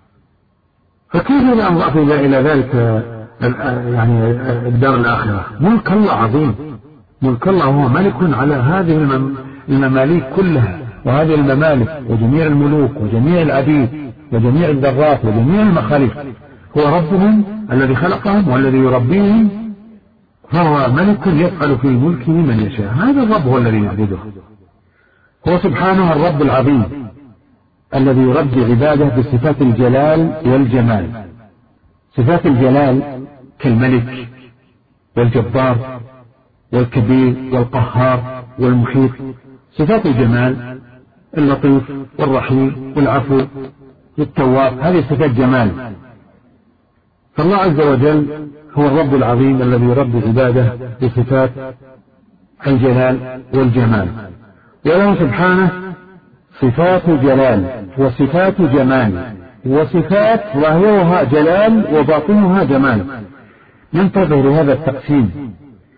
فكيف لا نضاف إلى ذلك يعني الدار الآخرة؟ ملك الله عظيم، ملك الله هو ملك على هذه المماليك كلها، وهذه الممالك وجميع الملوك وجميع العبيد وجميع الذرات وجميع المخاليق. هو ربهم الذي خلقهم والذي يربيهم، فهو ملك يفعل في ملكه من يشاء. هذا الرب هو الذي نعبده، هو سبحانه الرب العظيم الذي يربي عباده بصفات الجلال والجمال. صفات الجلال كالملك والجبار والكبير والقهار والمحيط. صفات الجمال اللطيف والرحيم والعفو والتواب، هذه صفات جمال. فالله عز وجل هو الرب العظيم الذي يربي عباده بصفات الجلال والجمال، وله سبحانه صفات جلال وصفات جمال، وصفات ظاهرها جلال وباطنها جمال. ننتظر لهذا التقسيم،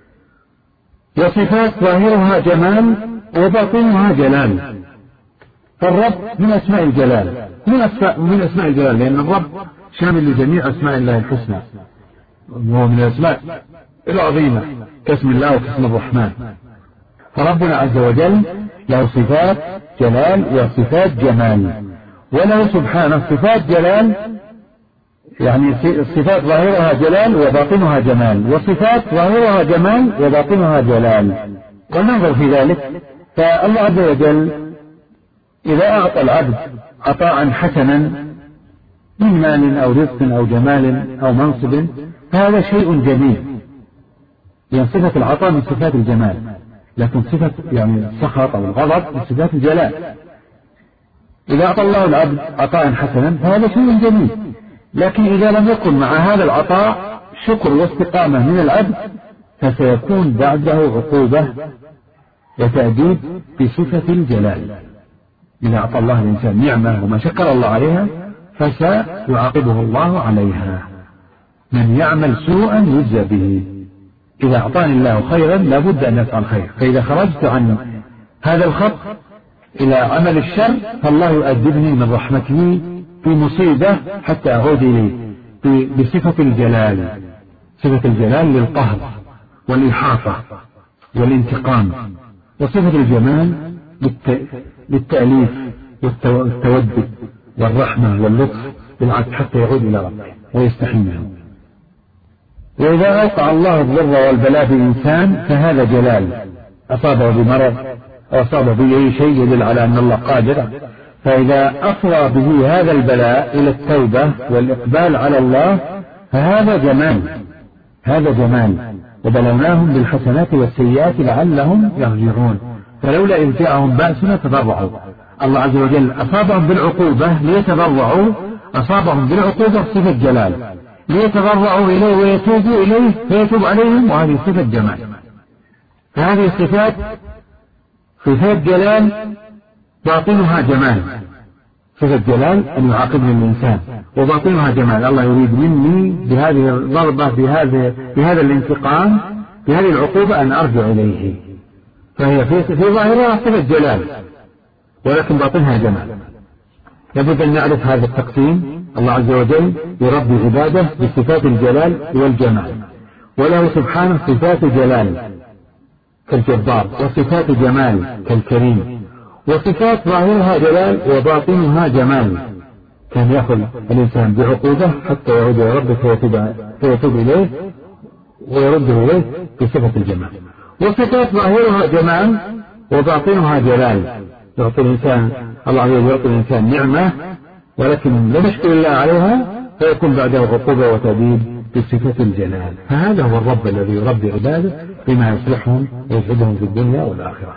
وصفات ظاهرها جمال وباطنها جلال. فالرب من أسماء الجلال، من أسماء, من أسماء الجلال، لأن الرب شامل لجميع أسماء الله الحسنى، وهو من الأسماء العظيمة كاسم الله وكاسم الرحمن. فربنا عز وجل له صفات جلال وصفات جمال، وله سبحانه صفات جلال، يعني صفات ظاهرها جلال وباطنها جمال، وصفات ظاهرها جمال وباطنها جلال. وننظر في ذلك. فالله عز وجل إذا أعطى العبد عطاء حسنا من مال أو رزق أو جمال أو منصب فهذا شيء جميل، يعني صفة العطاء من صفات الجمال، لكن صفة يعني السخط أو الغضب من صفات الجلال. إذا أعطى الله العبد عطاء حسنا فهذا شيء جميل، لكن إذا لم يكن مع هذا العطاء شكر واستقامة من العبد فسيكون بعده عقوبة وتأديب بصفة الجلال. إذا أعطى الله الإنسان نعمة وما شكر الله عليها فسيعاقبه الله عليها. من يعمل سوءا يجزى به. إذا أعطاني الله خيرا لابد أن يفعل خير، فإذا خرجت عن هذا الخط إلى عمل الشر فالله يؤدبني من رحمته في مصيبة حتى أعود إليه بصفة الجلال. صفة الجلال للقهر والإحاطة والانتقام، وصفة الجمال للتأليف والتودد والرحمة واللطف بالعكس حتى يعود إلى ربه ويستحي منه. وإذا أوقع الله الضر والبلاء بالإنسان فهذا جلال، أصابه بمرض أو أصابه بأي شيء يدل على أن الله قادر، فإذا أفضى به هذا البلاء إلى التوبة والإقبال على الله فهذا جمال، هذا جمال. وبلوناهم بالحسنات والسيئات لعلهم يرجعون، فلولا إذ جاءهم بأسنا تضرعوا. الله عز وجل أصابهم بالعقوبة ليتضرعوا، أصابهم بالعقوبة صفة جلال ليتضرعوا إليه ويتوبوا إليه فيتوب عليهم، وهذه صفة جمال. فهذه الصفات صفات جلال باطنها جمال. صفة جلال أن يعاقبني الإنسان، وباطنها جمال. الله يريد مني بهذه الضربة بهذا بهذا الانتقام بهذه العقوبة أن أرجع إليه. فهي في, في ظاهرها صفة جلال ولكن باطنها جمال. يجب أن نعرف هذا التقسيم. الله عز وجل يربي عباده بصفات الجلال والجمال، وله سبحانه صفات جلال كالجبار وصفات جمال كالكريم، وصفات ظاهرها جلال وباطنها جمال. كان يأخذ الإنسان بعقوبة حتى يعود إلى ربه فيتوب, فيتوب إليه ويرده إليه بصفة الجمال. وصفات ظاهرها جمال وباطنها جلال. يعطي الإنسان الله عز وجل يعطي الإنسان نعمة ولكن لم يشكر الله عليها فيكون بعده عقوبة وتأديب بصفة الجلال. فهذا هو الرب الذي يربي عباده بما يصلحهم ويسعدهم في الدنيا والآخرة.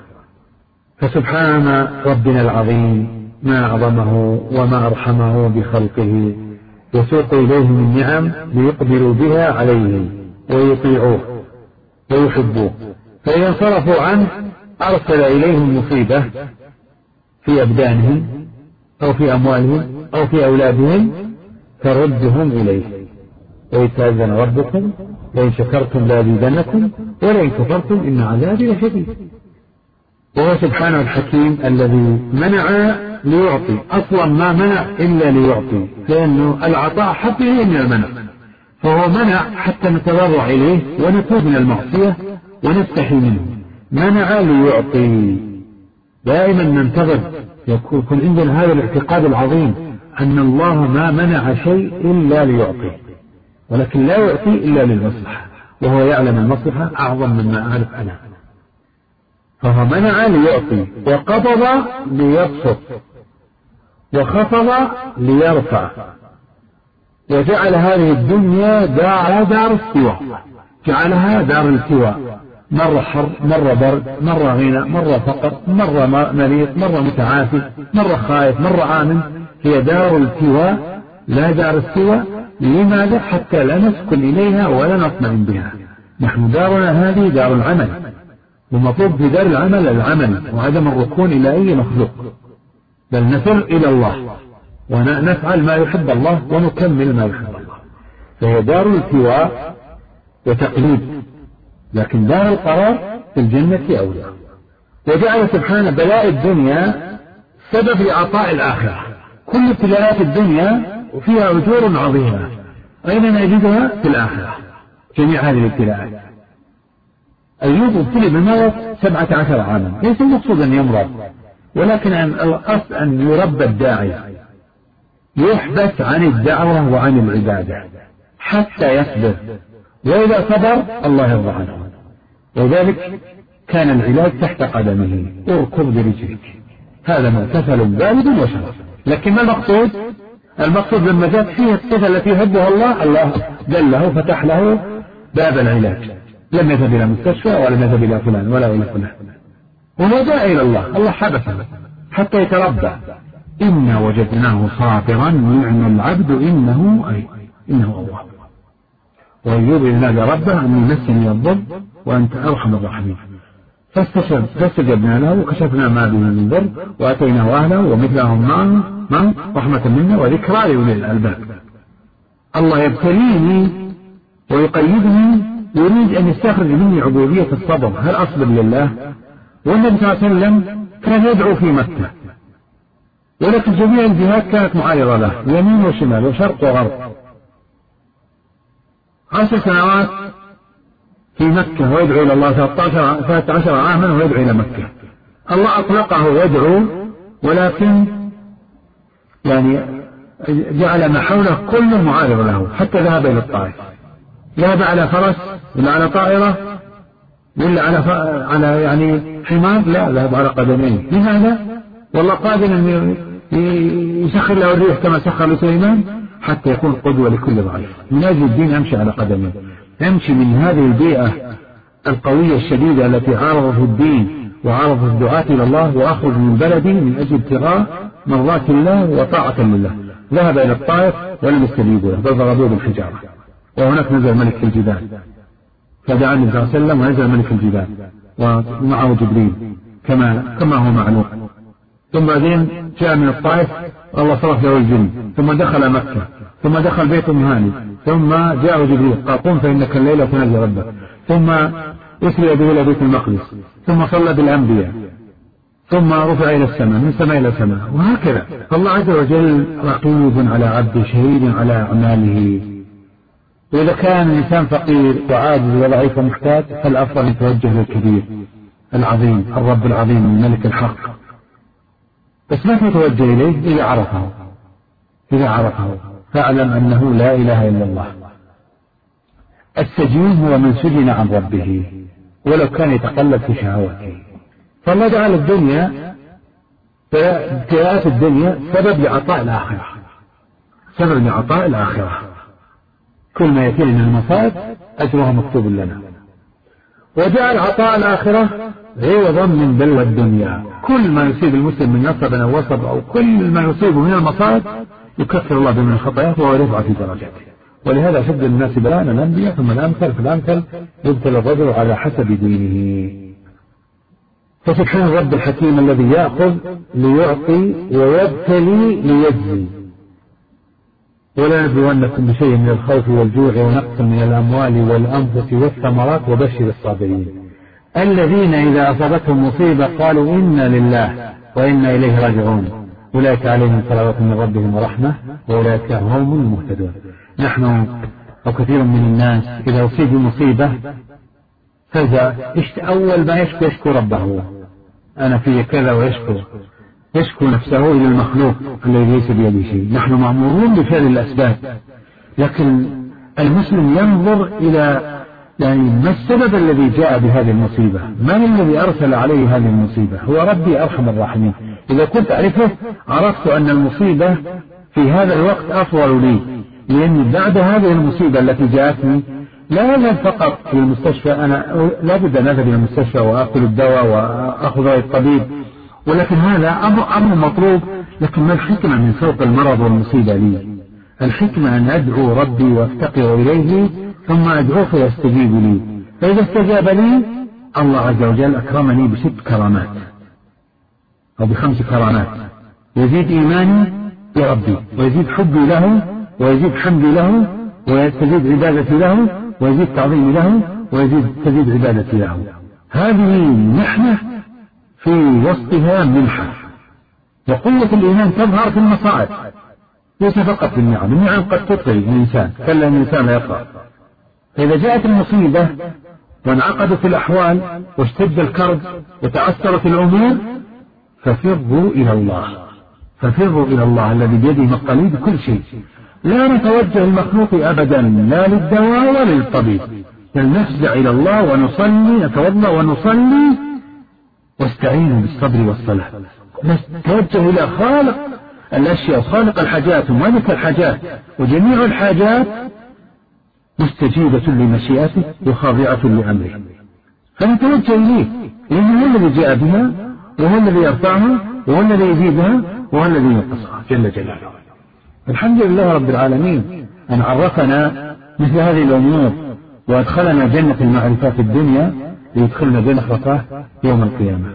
فسبحان ربنا العظيم ما أعظمه وما أرحمه بخلقه، يسوق إليهم النعم ليقبلوا بها عليه ويطيعوه ويحبوه، فإذا انصرفوا عنه أرسل إليهم مصيبة في أبدانهم أو في أموالهم أو في أولادهم فردهم إليه. وإذ تأذن ربكم لئن شكرتم لأزيدنكم ولئن كفرتم إن عذابي لشديد. وهو سبحانه الحكيم الذي منع ليعطي، أصلا ما منع إلا ليعطي، لأنه العطاء حقه من المنع، فهو منع حتى نتضرع إليه ونتوب من المعصية ونستحي منه. منع ليعطي. دائما ننتظر يكون عندنا هذا الاعتقاد العظيم أن الله ما منع شيء إلا ليعطي، ولكن لا يعطي إلا للمصلحة، وهو يعلم المصلحة أعظم مما أعرف أنا. فهو منع ليعطي، وقبض ليبسط، وخفض ليرفع، وجعل هذه الدنيا دار دار استواء، جعلها دار التواء، مرة حر مرة برد مرة غنى مرة فقر مرة مريض مرة متعافي مرة خائف مرة آمن. هي دار التواء لا دار استواء. لماذا؟ حتى لا نسكن إليها ولا نطمئن بها. نحن دارنا هذه دار العمل، ومطلوب في دار العمل العمل وعدم الركون إلى أي مخلوق، بل نفر إلى الله ونفعل ما يحب الله ونكمل ما يحب الله. فهي دار التواء وتقليد، لكن دار القرار في الجنة أولى. وجعل سبحانه بلاء الدنيا سبب لعطاء الآخرة. كل ابتلاءات الدنيا وفيها أجور عظيمة، أين نجدها؟ في الآخرة. جميع هذه الابتلاءات أيوب ابتلي بالمرض سبعة عشر عاما، ليس المقصود أن يمرض، ولكن الأصل أن يربى الداعي، يحبس عن الدعوة وعن العبادة حتى يصبر، وإذا صبر الله يرضى عنه. وذلك كان العلاج تحت قدمه، اركض برجلك، هذا مغتسل بارد وشراب. لكن ما المقصود؟ المقصود لما جاءت فيه الصفة التي يحبها الله، الله دله فتح له باب العلاج، لم يذهب إلى مستشفى ولا يذهب إلى فلان ولا إلى فلان، وما جاء إلى الله، الله حبسه حتى يتربى. إنا وجدناه صابرا نعم العبد إنه أي إنه أواب. وأيوب إذ نادى ربه أني مسني الضر وأنت أرحم الراحمين، فاستجبنا له وكشفنا ما به من ضر وأتيناه أهله ومثلهم معه رحمة منا وذكرى لأولي الألباب. الله يبتليني ويقيدني، يريد أن يستخرج مني عبودية الصبر، هل أصبر لله؟ والنبي صلى الله عليه وسلم كان يدعو في مكة، ولكن جميع الجهات كانت معارضة له، يمين وشمال وشرق وغرب. عشر سنوات في مكة ويدعو إلى الله، ثلاثة عشر عاما ويدعو إلى مكة. الله أطلقه يدعو، ولكن يعني جعل ما حوله كله معارض له، حتى ذهب إلى الطائف، ذهب على فرس ولا على طائرة ولا على ف... على يعني حمار، لا، ذهب على قدمين. لماذا؟ والله قادر أن يسخر له الريح كما سخر لسليمان حتى يكون قدوة لكل ضعيف. من أجل الدين أمشي على قدمين، أمشي من هذه البيئة القوية الشديدة التي عارضت الدين وعارضت الدعاة إلى الله، وأخرج من بلدي من أجل ابتغاء مرضات الله وطاعة لله. ذهب إلى الطائف ولم يستجيبوا له، بل ضربوه بالحجارة، وهناك نزل ملك الجبال، فدعا النبي صلى الله عليه وسلم ونزل ملك الجبال ومعه جبريل كما كما هو معلوم. ثم بعدين جاء من الطائف، الله صرف له الجن، ثم دخل مكة، ثم دخل بيت أم هاني، ثم جاء جبريل قال قم فإنك الليلة تنزل ربك، ثم أسري به إلى بيت المقدس، ثم صلى بالأنبياء، ثم رفع إلى السماء، من السماء إلى السماء، وهكذا. فالله عز وجل رقيب على عبده، شهيد على أعماله. وإذا كان الإنسان فقير وعاجز وضعيف ومحتاج، فالأفضل يتوجه للكبير العظيم، الرب العظيم الملك الحق. بس ما تتوجه إليه إذا عرفه، إذا عرفه فاعلم أنه لا إله إلا الله. السجين هو من سجن عن ربه ولو كان يتقلب في شهواته. فالله جعل الدنيا، ابتلاءات الدنيا سبب لعطاء الآخرة، سبب لعطاء الآخرة. كل ما يأتي من المصائب أجرها مكتوب لنا. وجعل عطاء الآخرة عوضا من بلوى الدنيا. كل ما يصيب المسلم من نصب أو وصب أو كل ما يصيبه من المصائب يكفر الله به من الخطايا وهو يرفع في درجاته. ولهذا شد الناس بلاء الأنبياء، ثم الأمثل فالأمثل يبتلى الرجل على حسب دينه. فسبحان الرب الحكيم الذي يأخذ ليعطي ويبتلي ليجزي. ولا نبلونكم بشيء من الخوف والجوع ونقص من الأموال والأنفس والثمرات وبشر الصابرين الذين إذا أصابتهم مصيبة قالوا إنا لله وإنا إليه راجعون أولئك عليهم صلوات من ربهم ورحمة وأولئك هم المهتدون. نحن أو كثير من الناس إذا أصيب بمصيبة فإذا أول ما يشكو يشكو ربه، أنا في كذا، ويشكو يشكو نفسه إلى المخلوق الذي ليس بيده شيء. نحن مأمورون بفعل الأسباب، لكن المسلم ينظر إلى يعني ما السبب الذي جاء بهذه المصيبة، من الذي أرسل عليه هذه المصيبة؟ هو ربي أرحم الراحمين. إذا كنت أعرفه عرفت أن المصيبة في هذا الوقت أفضل لي، لأن بعد هذه المصيبة التي جاءتني لا أذهب فقط في المستشفى، أنا لا بد أن أذهب إلى المستشفى وأخذ الدواء وأخذ رأي الطبيب، ولكن هذا أمر مطلوب. لكن ما الحكمة من فوق المرض والمصيبة لي؟ الحكمة أن أدعو ربي وأفتقر إليه ثم أدعوه فيستجيب لي. فإذا استجاب لي الله عز وجل أكرمني بست كرامات أو بخمس كرامات، يزيد إيماني بربي، ويزيد حبي له، ويزيد حمدي له، ويزيد عبادتي له، ويزيد تعظيمي له، ويزيد تزيد عبادتي له. هذه نحن في وسطها منحة. وقوة الإيمان تظهر في المصائب ليس فقط في النعم. النعم قد تطغي الإنسان، كلا الإنسان لا يطغى. فإذا جاءت المصيبة وانعقدت الأحوال واشتد الكرب وتعثرت الأمور ففروا إلى الله، ففروا إلى الله الذي بيده مقاليد كل شيء. لا نتوجه المخلوق أبدا لا للدواء ولا للطبيب، بل نفزع إلى الله ونصلي، نتوضأ ونصلي واستعينوا بالصبر والصلاة. نتوجه إلى خالق الأشياء وخالق الحاجات ومالك الحاجات، وجميع الحاجات مستجيبة لمشيئته وخاضعة لأمره، فنتوجه إليه لأنه هو الذي جاء بها وهو الذي يرفعها وهو الذي يزيدها وهو الذي ينقصها جل جلاله. الحمد لله رب العالمين أن عرفنا مثل هذه الأمور وأدخلنا جنة المعرفة في الدنيا ليدخلنا جنة يوم القيامة.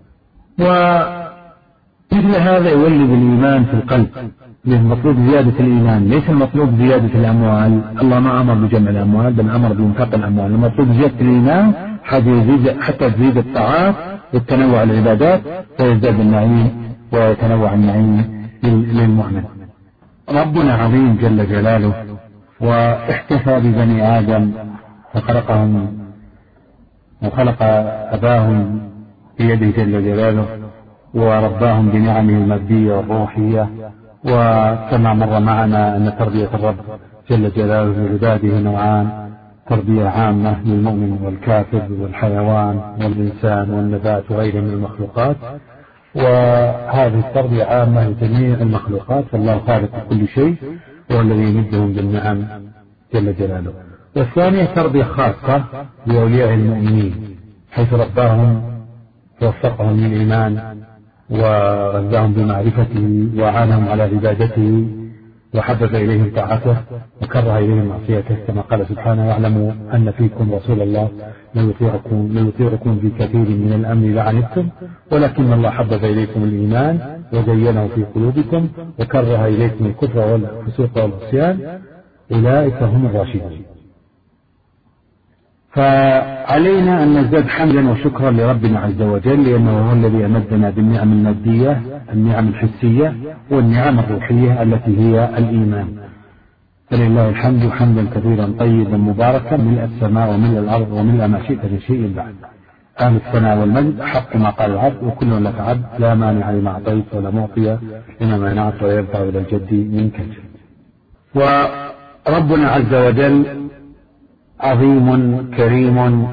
ومثل هذا يولد الإيمان في القلب، المطلوب زيادة الإيمان، ليس المطلوب زيادة الأموال. الله ما أمر بجمع الأموال بل أمر بإنفاق الأموال. المطلوب زيادة الإيمان حتى يزيد الطاعات والتنوع العبادات ويزداد النعيم ويتنوع النعيم للمؤمن. ربنا عظيم جل جلاله واحتفى ببني آدم وخلقهم وخلق أباهم بيده جل جلاله ورباهم بنعمه المادية والروحية. وكما مر معنا أن تربية الرب جل جلاله لعباده نوعان: تربية عامة للمؤمن والكافر والحيوان والإنسان والنبات وغيره من المخلوقات، وهذه التربية عامة لجميع المخلوقات، فالله خالق كل شيء هو الذي يمدهم بالنعم جل جلاله. والثانية تربية خاصة لأولياء المؤمنين، حيث رباهم ووفقهم للإيمان وغذاهم بمعرفته وأعانهم على عبادته وحبب إليهم طاعته وكره إليهم معصيته، كما قال سبحانه: واعلموا أن فيكم رسول الله لو يطيعكم لو يطيعكم في كثير من الأمر لعنتم ولكن الله حبب إليكم الإيمان وزينه في قلوبكم وكره إليكم الكفر والفسوق والعصيان أولئك هم الراشدون. فعلينا أن نزداد حمدا وشكرا لربنا عز وجل، لأنه هو الذي أمدنا بالنعم المادية، النعم الحسية والنعم الروحية التي هي الإيمان. فلله الحمد حمدا كثيرا طيبا مباركا ملء السماء وملء الأرض وملء ما شئت من شيء بعد. أهل الثناء والمجد حق ما قال العبد وكل لك عبد، لا مانع لما أعطيت ولا معطي لما منعت ولا يرفع إلى الجد منك الجد. وربنا عز وجل عظيم كريم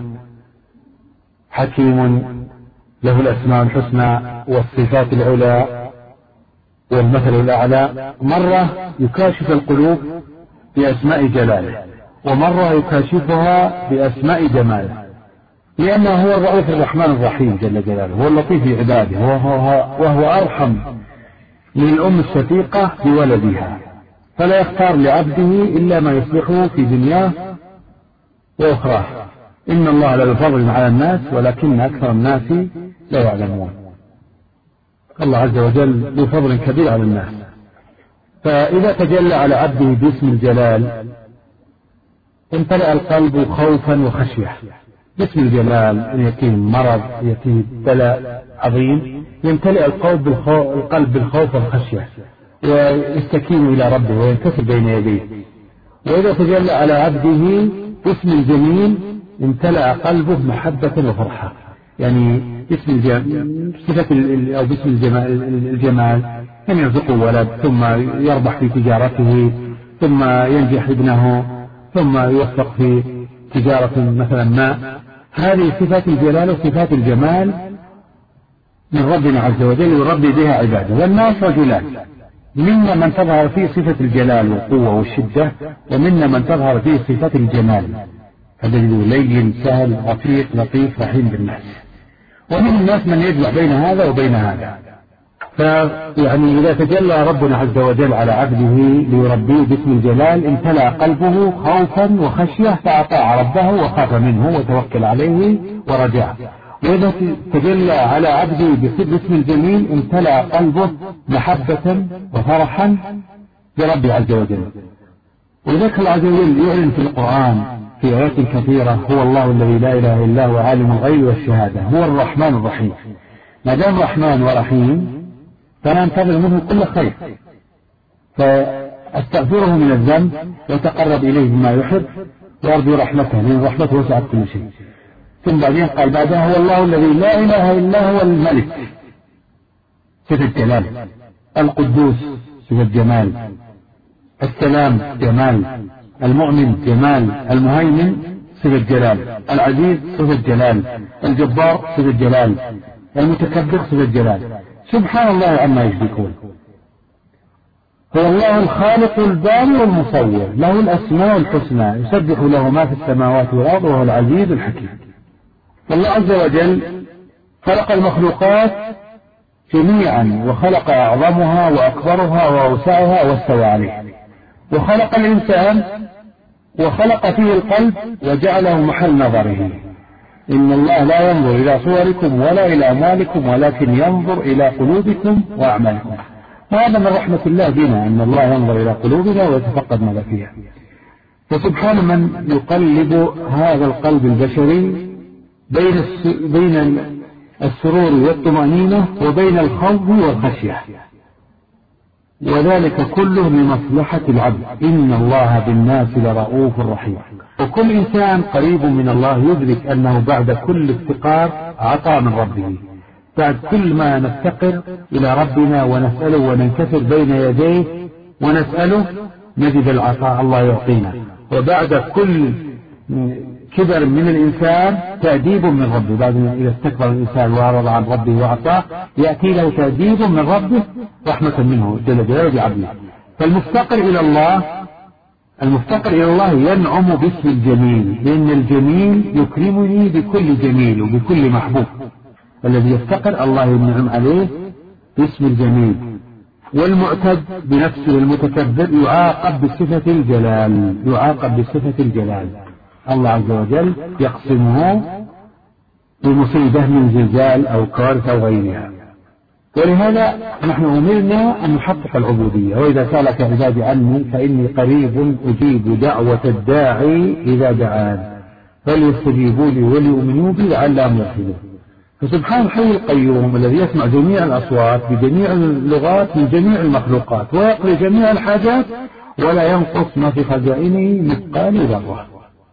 حكيم، له الأسماء الحسنى والصفات العلى والمثل الأعلى. مرة يكاشف القلوب بأسماء جلاله، ومرة يكاشفها بأسماء جماله، لأنه هو الرؤوف الرحمن الرحيم جل جلاله، هو اللطيف بعباده، وهو, وهو أرحم من الأم الشفيقة بولدها، فلا يختار لعبده إلا ما يصلحه في دنياه وأخراه. إن الله لا يفضل على الناس ولكن أكثر الناس لا يعلمون. الله عز وجل ذو فضل كبير على الناس، فإذا تجلى على عبده باسم الجلال امتلأ القلب خوفا وخشية. باسم الجلال إن يأتيه مرض، يأتيه بلاء عظيم، يمتلئ القلب بالخوف والخشية ويستكين إلى ربه وينكسر بين يديه. وإذا تجلى على عبده اسم الجميل امتلأ قلبه محبة وفرحة. يعني اسم الجمال صفة أو باسم الجمال, الجمال أن يرزقه ولد، ثم يربح في تجارته، ثم ينجح ابنه، ثم يوفق في تجارة مثلا ما. هذه صفات الجلال وصفات الجمال من ربنا عز وجل يربي بها عباده. والناس رجلان، منا من تظهر فيه صفة الجلال والقوة والشدة، ومنا من تظهر فيه صفة الجمال، فدليل لين سهل رفيق لطيف رحيم بالناس. ومن الناس من يجمع بين هذا وبين هذا. فيعني إذا تجلى ربنا عز وجل على عبده ليربيه باسم الجلال امتلأ قلبه خوفا وخشية فأطاع ربه وخاف منه وتوكل عليه ورجع. وإذا تجلى على عبده باسم الجميل امتلأ قلبه محبة وفرحا برب عز وجل. ولذلك الله عز وجل يعلن في القرآن في آيات كثيرة: هو الله الذي لا إله إلا هو عالم الغيب والشهادة هو الرحمن الرحيم. ما دام رحمن ورحيم فأنا أنتظر منه كل خير، فأستغفره من الذنب وأتقرب إليه بما يحب وأرجو رحمته، لأن رحمته وسعت كل شيء. ثم بعدين قال بعدها هو الله الذي لا إله إلا هو الملك صفة جلال، القدوس صفة جمال، السلام جمال، المؤمن جمال، المهيمن صفة جلال، العزيز صفة جلال، الجبار صفة جلال، المتكبر صفة جلال. سبحان الله عما يشركون. هو الله الخالق البارئ المصور، له الأسماء الحسنى، يسبح له ما في السماوات والأرض وهو العزيز الحكيم. والله عز وجل خلق المخلوقات جميعا، وخلق أعظمها وأكبرها وأوسعها واستوى عليه، وخلق الإنسان وخلق فيه القلب وجعله محل نظره. إن الله لا ينظر إلى صوركم ولا إلى أموالكم ولكن ينظر إلى قلوبكم وأعمالكم. وهذا من رحمة الله بنا أن الله ينظر إلى قلوبنا ويتفقد ما فيها. فسبحان من يقلب هذا القلب البشري بين بين السرور والطمأنينة وبين الخوف والخشية، وذلك كله لمصلحة العبد. إن الله بالناس لرؤوف رحيم. وكل إنسان قريب من الله يدرك أنه بعد كل افتقار عطاء من ربه، بعد كل ما نفتقر إلى ربنا ونسأله وننكسر بين يديه ونسأله نجد العطاء الله يعطينا. وبعد كل كبر من الإنسان تأديب من ربه، بعد إذا استكبر الإنسان وأعرض عن ربه وعطاه يأتي له تأديب من ربه رحمة منه جل جلاله بعبده. فالمفتقر إلى الله المفتقر إلى الله ينعم باسم الجميل، لأن الجميل يكرمني بكل جميل وبكل محبوب. الذي يفتقر الله ينعم عليه باسم الجميل. والمعتد بنفسه المتكبر يعاقب بصفة الجلال، يعاقب بصفة الجلال. الله عز وجل يقسمه بمصيبة من زلزال أو كارثة أو غيرها. ولهذا نحن أمرنا أن نحقق العبودية. وإذا سألك عبادي عني فإني قريب أجيب دعوة الداعي إذا دعان فليستجيبوا لي وليؤمنوا بي لعلهم يرشدون. فسبحان الحي القيوم الذي يسمع جميع الأصوات بجميع اللغات من جميع المخلوقات ويقضي جميع الحاجات ولا ينقص ما في خزائنه مثقال ذرة.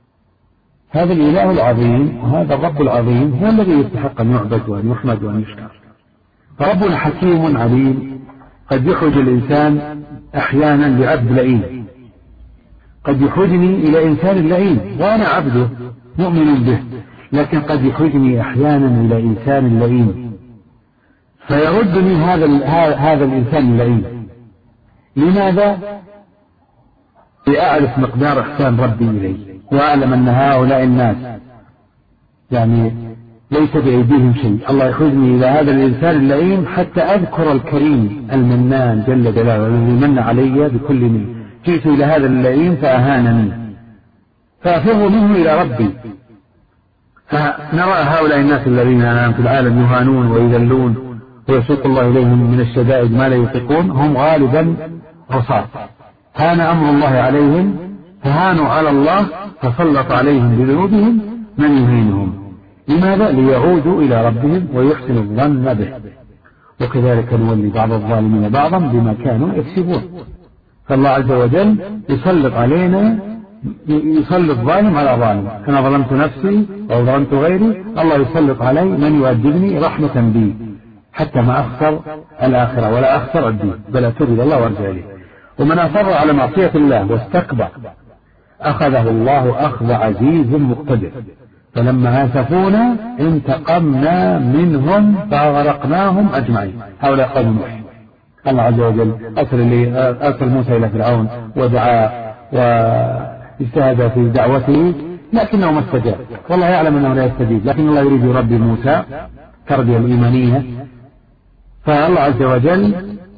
هذا الإله العظيم وهذا الرب العظيم هو الذي يستحق أن يعبد وأن يحمد وأن يشكر. فربنا حكيم عليم. قد يحوج الإنسان أحيانا لعبد لئيم، قد يحوجني إلى إنسان لئيم وأنا عبده مؤمن به، لكن قد يحوجني أحيانا إلى إنسان لئيم فيردني هذا هذا الإنسان اللئيم. لماذا؟ لأعرف مقدار إحسان ربي إلي وأعلم أن هؤلاء الناس يعني ليس بأيديهم شيء. الله يحوجني إلى هذا الإنسان اللئيم حتى أذكر الكريم المنان جل جلاله الذي من علي بكل من. جئت إلى هذا اللئيم فأهانني فأفر منه إلى ربي. فنرى هؤلاء الناس الذين في العالم يهانون ويذلون ويسوق الله إليهم من الشدائد ما لا يطيقون، هم غالبا عصاة هان أمر الله عليهم فهانوا على الله فسلط عليهم بذنوبهم من يهينهم. لماذا؟ ليعودوا إلى ربهم ويحسنوا الظن به. وكذلك نولي بعض الظالمين بعضا بما كانوا يكسبون. فالله عز وجل يسلط علينا يسلط ظالم على ظالم. أنا ظلمت نفسي أو ظلمت غيري الله يسلط علي من يؤدبني رحمة بي حتى ما أخسر الآخرة ولا أخسر الدين بل أتوب إلى الله وارجع إليه. ومن أصر على معصية الله واستكبر أخذه الله أخذ عزيز مقتدر. فلما آسفونا انتقمنا منهم فأغرقناهم أجمعين. هؤلاء قوم نوح. الله عز وجل أرسل أرسل موسى إلى فرعون ودعا واجتهد في دعوته لكنه ما استجاب. والله يعلم أنه لا يستجيب، لكن الله يريد يربي موسى تربية الإيمانية. فالله عز وجل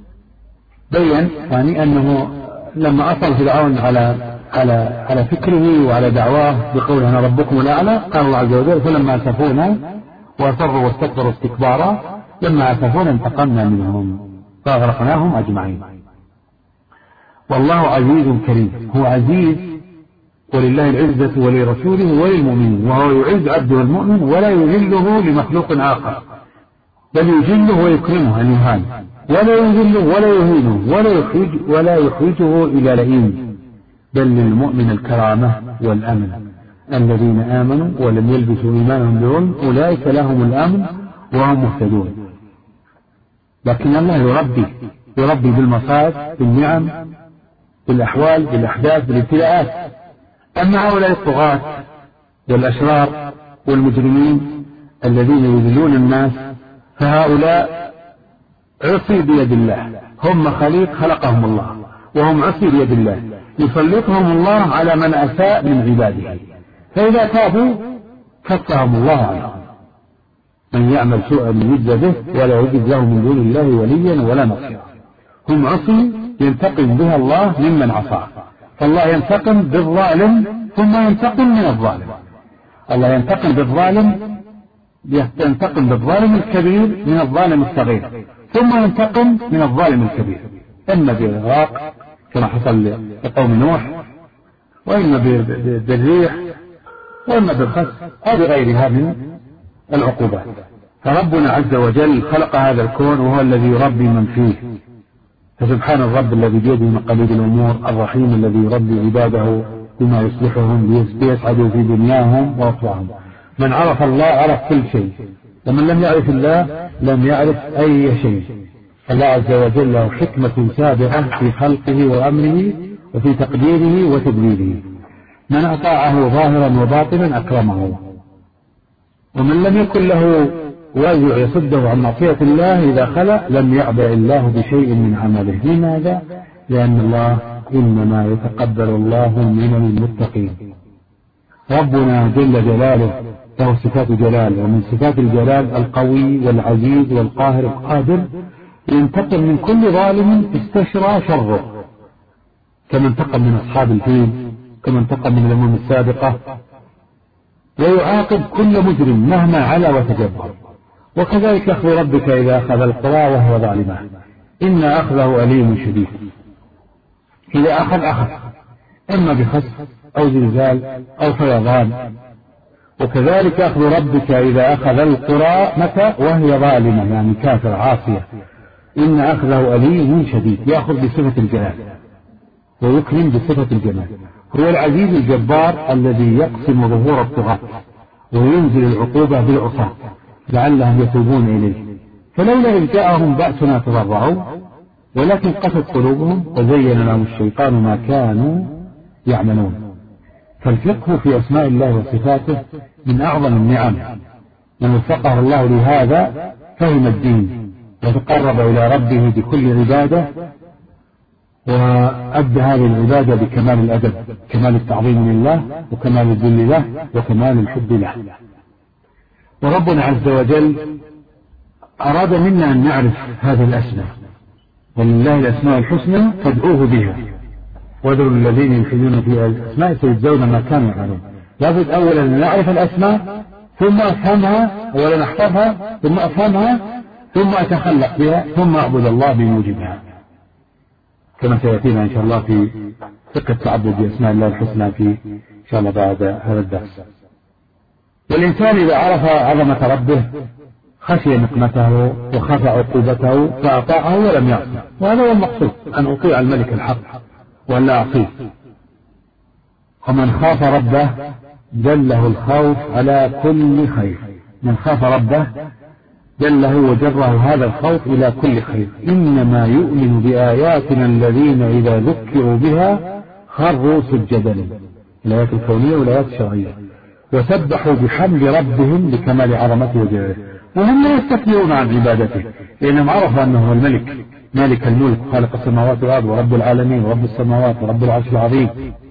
بين يعني أنه لما أصل فرعون على على على فكره وعلى دعواه بقول أنا ربكم الأعلى قال الله عز وجل فلما أسفونا وأصروا واستكبروا استكبارا لما أسفونا انتقمنا منهم فأغرقناهم أجمعين. والله عزيز كريم. هو عزيز ولله العزة ولرسوله وللمؤمنين، وهو يعز عبده المؤمن ولا يذله لمخلوق آخر بل يجله ويكرمه أن يهان ولا يذله ولا يهينه ولا يخرج ولا يخرجه إلى لئيم، بل للمؤمن الكرامة والأمن الذين آمنوا ولم يلبسوا إيمانهم بظلم أولئك لهم الأمن وهم مهتدون. لكن الله يربي يربي بالمصائب، بالنعم، بالأحوال، بالأحداث، بالابتلاءات. أما هؤلاء الطغاة والأشرار والمجرمين الذين يذلون الناس فهؤلاء عصي بيد الله، هم مخاليق خلقهم الله وهم عصي بيد الله، يسلطهم الله على من أساء من عباده، فإذا تابوا كفهم الله عنهم. من يعمل سوءا يجزى به ولا يجد له من دون الله وليا ولا نصيرا. هم عصي ينتقم بها الله ممن عصاه، فالله ينتقم بالظالم ثم ينتقم من الظالم. الله ينتقم بالظالم ينتقم بالظالم الكبير من الظالم الصغير، ثم ينتقم من الظالم الكبير، إما بالإغراق كما حصل لقوم نوح، وإما بالريح، وإما بالخسف، أو بغيرها من العقوبات. فربنا عز وجل خلق هذا الكون وهو الذي يربي من فيه، فسبحان الرب الذي بيده مقاليد الأمور، الرحيم الذي يربي عباده بما يصلحهم ليسعدوا في دنياهم وأخراهم. من عرف الله عرف كل شيء، ومن لم يعرف الله لم يعرف أي شيء. الله عز وجل له حكمة سابقة في خلقه وأمره وفي تقديره وتدبيره. من أطاعه ظاهرا وباطنا أكرمه، ومن لم يكن له وازع يصده عن معصية الله إذا خلق لم يعبأ الله بشيء من عمله. لماذا؟ لأن الله إنما يتقبل الله من المتقين. ربنا جل جلاله له صفات جلال، ومن صفات الجلال القوي والعزيز والقاهر القادر، ينتقم من كل ظالم استشرى شره، كما انتقم من أصحاب الفيل، كما انتقم من الأمم السابقة، ويعاقب كل مجرم مهما علا وتجبر. وكذلك أخذ ربك إذا أخذ القرى وهو ظالمة إن أخذه أليم شديد. إذا أخذ أخذ إما بخسف أو زلزال أو فيضان. وكذلك أخذ ربك إذا أخذ القرى متى وهي ظالمة، يعني كافر عاصية، إن أخذه أليم شديد. يأخذ بصفة الجلال ويكرم بصفة الجمال. هو العزيز الجبار الذي يقسم ظهور الطغاة وينزل العقوبة بالعصاة لعلهم يتوبون إليه. فلولا إذ جاءهم بأسنا تضرعوا ولكن قست قلوبهم وزين لهم الشيطان ما كانوا يعملون. فالفقه في أسماء الله وصفاته من أعظم النعم. من وفقه الله لهذا فهم الدين وتقرب إلى ربه بكل عبادة، وأدى هذه العبادة بكمال الأدب، كمال التعظيم لله وكمال الذل له وكمال الحب له. وربنا عز وجل أراد منا أن نعرف هذه الأسماء، ولله الأسماء الحسنى فادعوه بها وذروا الذين يلحدون في الأسماء سيجزون ما كانوا يعملون. لابد أولا أن نعرف الأسماء ثم أفهمها، أولا نحفظها ثم أفهمها ثم أتخلق بها ثم أعبد الله بموجبها، كما سيأتينا إن شاء الله في فقه التعبد بأسماء الله الحسنى في إن شاء الله بعد هذا الدرس. والإنسان إذا عرف عظمة ربه خشي نقمته وخاف عقوبته فأطاعه ولم يعصه، وهذا هو المقصود، أن أطيع الملك الحق وأن لا أعصيه. ومن خاف ربه دله الخوف على كل خير. من خاف ربه دله وجره هذا الخوف إلى كل خير. إنما يؤمن بآياتنا الذين إذا ذكروا بها خروا سجدا، الآيات الكونية والآيات الشرعية، وسبحوا بحمد ربهم لكمال عظمته وجلاله، وهم لا يستكبرون عن عبادته لأنهم عرفوا أنه هو الملك، مالك الملك، خالق السماوات والأرض، ورب العالمين، ورب السماوات، ورب العرش العظيم.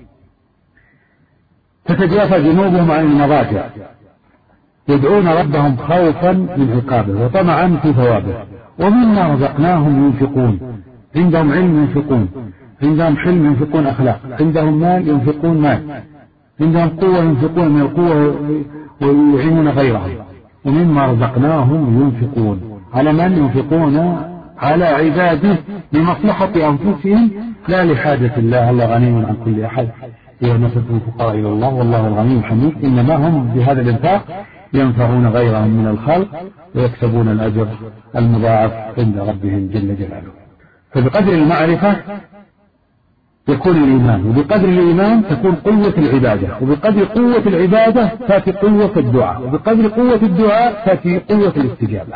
تتجافى جنوبهم عن المضاجع يدعون ربهم خوفا من عقابه وطمعا في ثوابه، ومما رزقناهم ينفقون. عندهم علم ينفقون، عندهم حلم ينفقون أخلاق، عندهم مال ينفقون مال، عندهم قوة ينفقون من القوة ويعينون غيرهم. ومما رزقناهم ينفقون. على من ينفقون؟ على عباده لمصلحة أنفسهم لا لحاجة الله. الله غني عن كل أحد، ونسبة الفقراء إلى الله والله الغني الحميد. إنما هم بهذا الإنفاق ينفعون غيرهم من الخلق ويكسبون الأجر المضاعف عند ربهم جل جلاله. فبقدر المعرفة يكون الإيمان، وبقدر الإيمان تكون قوة العبادة، وبقدر قوة العبادة تأتي قوة الدعاء، وبقدر قوة الدعاء تأتي قوة الاستجابة.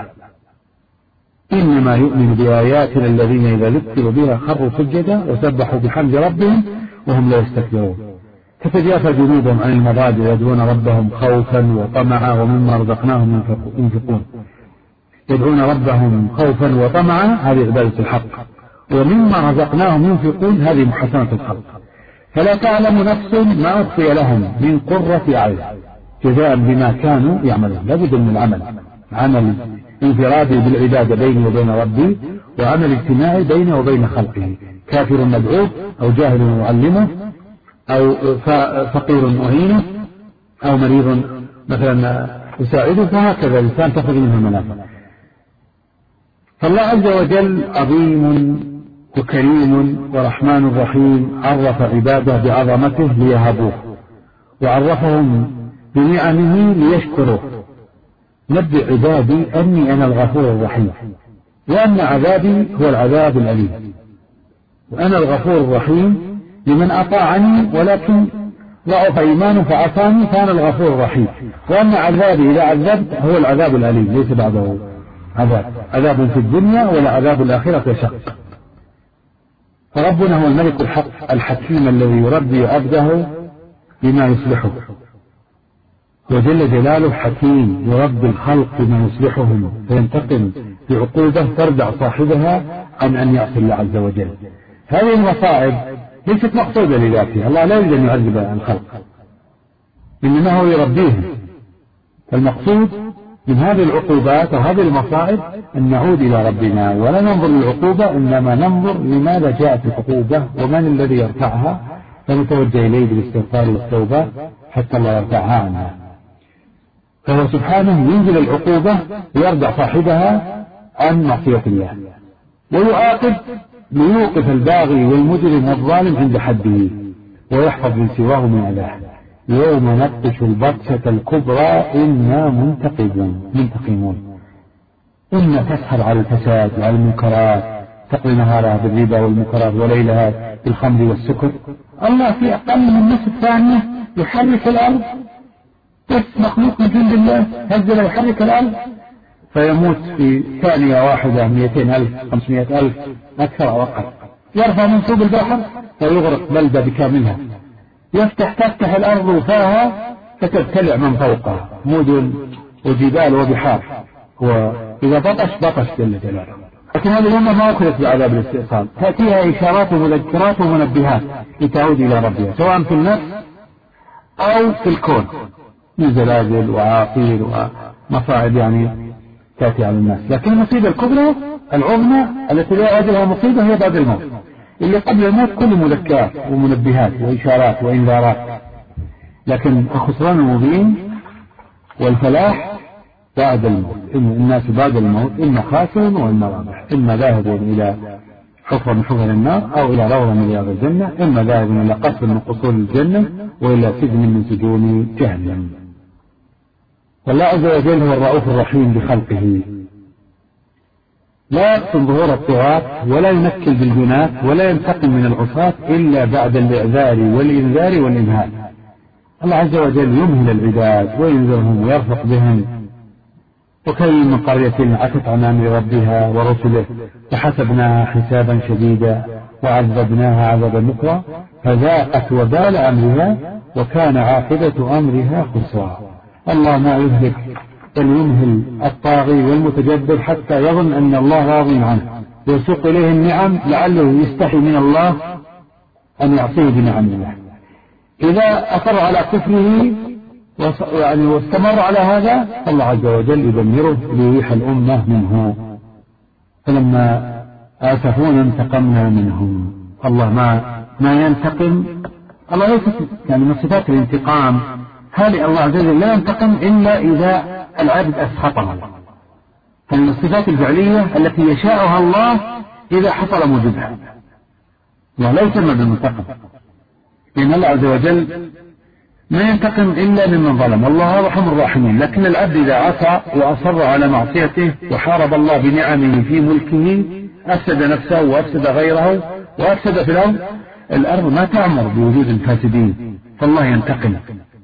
إنما يؤمن بآياتنا الذين إذا ذكروا بها خروا سجدا وسبحوا بحمد ربهم وهم لا يستكبرون. تتجافى جنوبهم عن المضاجع يدعون ربهم خوفا وطمعا ومما رزقناهم ينفقون. يدعون ربهم خوفا وطمعا، هذه عبادة الحق، ومما رزقناهم ينفقون، هذه محسنة الخلق. فلا تعلم نفس ما أخفي لهم من قرة أعين جزاء بما كانوا يعملون. لابد من العمل، عمل انفرادي بالعبادة بيني وبين ربي، وعمل اجتماعي بيني وبين خلقه، كافر مدعوه أو جاهل معلمه أو فقير معينه أو مريض مثلا يساعده، فهكذا الإنسان تخرج منه المنافع. فالله عز وجل عظيم وكريم ورحمن رحيم، عرف عباده بعظمته ليهبوه، وعرفهم بنعمه ليشكروه. نبئ عبادي أني أنا الغفور الرحيم، وأن عذابي هو العذاب الأليم، وأنا الغفور الرحيم لمن أطاعني ولكن ضعف إيمانه فعصاني فأنا الغفور الرحيم، وأن عذابي إذا عذبت هو العذاب الأليم، ليس بعده عذاب، عذاب في الدنيا ولا عذاب الآخرة يشق. فربنا هو الملك الحق الحكيم الذي يربي عبده بما يصلحه، وجل جلاله حكيم يربي الخلق بما يصلحهم، فينتقم بعقوبة تردع صاحبها عن أن يعصي الله عز وجل. هذه المصائب ليست مقصودة لذاتها، الله لا يريد أن يعذب الخلق، إنما هو يربيهم. فالمقصود من هذه العقوبات وهذه المصائب أن نعود إلى ربنا ولا ننظر للعقوبة، إنما ننظر لماذا جاءت العقوبة ومن الذي يرفعها، فنتوجه إليه بالاستغفار والتوبة حتى الله يرفعها عنها. فهو سبحانه ينزل العقوبة ويرجع صاحبها عن معصية الله، ويعاقب ليوقف الباغي والمجرم والظالم عند حده ويحفظ من سواه من أذاه. يوم نبطش البطشة الكبرى إنا منتقمون منتقمون. إن تسهر على الفساد وعلى المنكرات، تقضي نهارها بالربا والمنكرات وليلها بالخمر والسكر. الله في أقل من نصف ثانية يحرك الأرض، بس مخلوق من جند الله هزل يحرك الأرض فيموت في ثانية واحدة مئتين ألف خمسمائة ألف أكثر أو أقل. يرفع منصوب البحر فيغرق بلدة بكاملها، يفتح تفتح الأرض وفاها فتبتلع من فوقها مدن وجبال وبحار، وإذا بطش بطش جل جلاله. لكن هذه الأمة ما أخذت بعذاب الاستئصال، تأتيها إشارات ومذكرات ومنبهات لتعود إلى ربها، سواء في النفس أو في الكون من زلازل وعاصير ومصاعب يعني تأتي على الناس. لكن المصيبة الكبرى العظمى التي لا أجلها مصيبة هي بعد الموت، اللي قبل الموت كل مذكرات ومنبهات وإشارات وإنذارات. لكن الخسران المبين والفلاح بعد الموت. إن الناس بعد الموت إما خاسر وإما رابح، إما ذاهب إلى حفرة من حفر النار أو إلى روضة من رياض الجنة، إما ذاهب إلى قصر من قصور الجنة وإلى سجن من سجون جهنم. والله عز وجل هو الرؤوف الرحيم بخلقه، لا يقسم ظهور الطغاة ولا ينكل بالجنات ولا ينتقم من العصاة إلا بعد الإعذار والإنذار والإنهاء. الله عز وجل يمهل العباد وينذرهم ويرفق بهم. وكأين من قرية عتت عن أمر ربها ورسله فحسبناها حسابا شديدا وعذبناها عذابا نكرا فذاقت وبال أمرها وكان عاقبة أمرها خسرا. الله ما يهلك بل يمهل الطاغي والمتجبر حتى يظن أن الله راضي عنه، ويسوق إليه النعم لعله يستحي من الله أن يعصيه بنعم الله. إذا أصر على كفره يعني واستمر على هذا الله عز وجل يدمره ليريح الأمة منه. فلما آسفونا انتقمنا منهم. الله ما ما ينتقم، الله ليس يعني من صفات الانتقام هذه، الله عز وجل لا ينتقم إلا إذا العبد أسخطه. فمن الصفات الفعلية التي يشاءها الله إذا حصل موجبها، ولا يسمى بالمنتقم، لأن الله عز وجل ما ينتقم إلا ممن ظلم، والله أرحم الراحمين. لكن العبد إذا عصى وأصر على معصيته وحارب الله بنعمه في ملكه أفسد نفسه وأفسد غيره وأفسد في الأرض، الأرض ما تأمر بوجود الفاسدين، فالله ينتقم.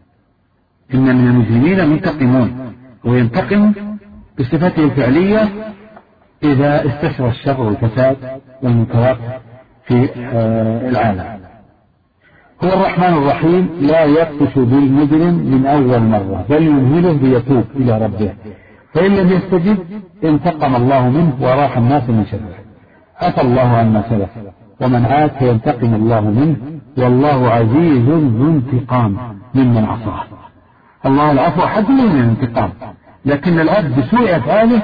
إن من المجرمين منتقمون، وينتقم بصفته الفعلية إذا استشرى الشر والفساد والمنكرات في العالم. هو الرحمن الرحيم، لا يبطش بالمجرم من أول مرة، بل يمهله ليتوب إلى ربه، فإن لم يستجب انتقم الله منه وراح الناس من شره. عفى الله عما سلف، ومن عاد فينتقم الله منه، والله عزيز ذو انتقام ممن عصاه. الله العفو حد من الانتقام، لكن العبد بسوء أفعاله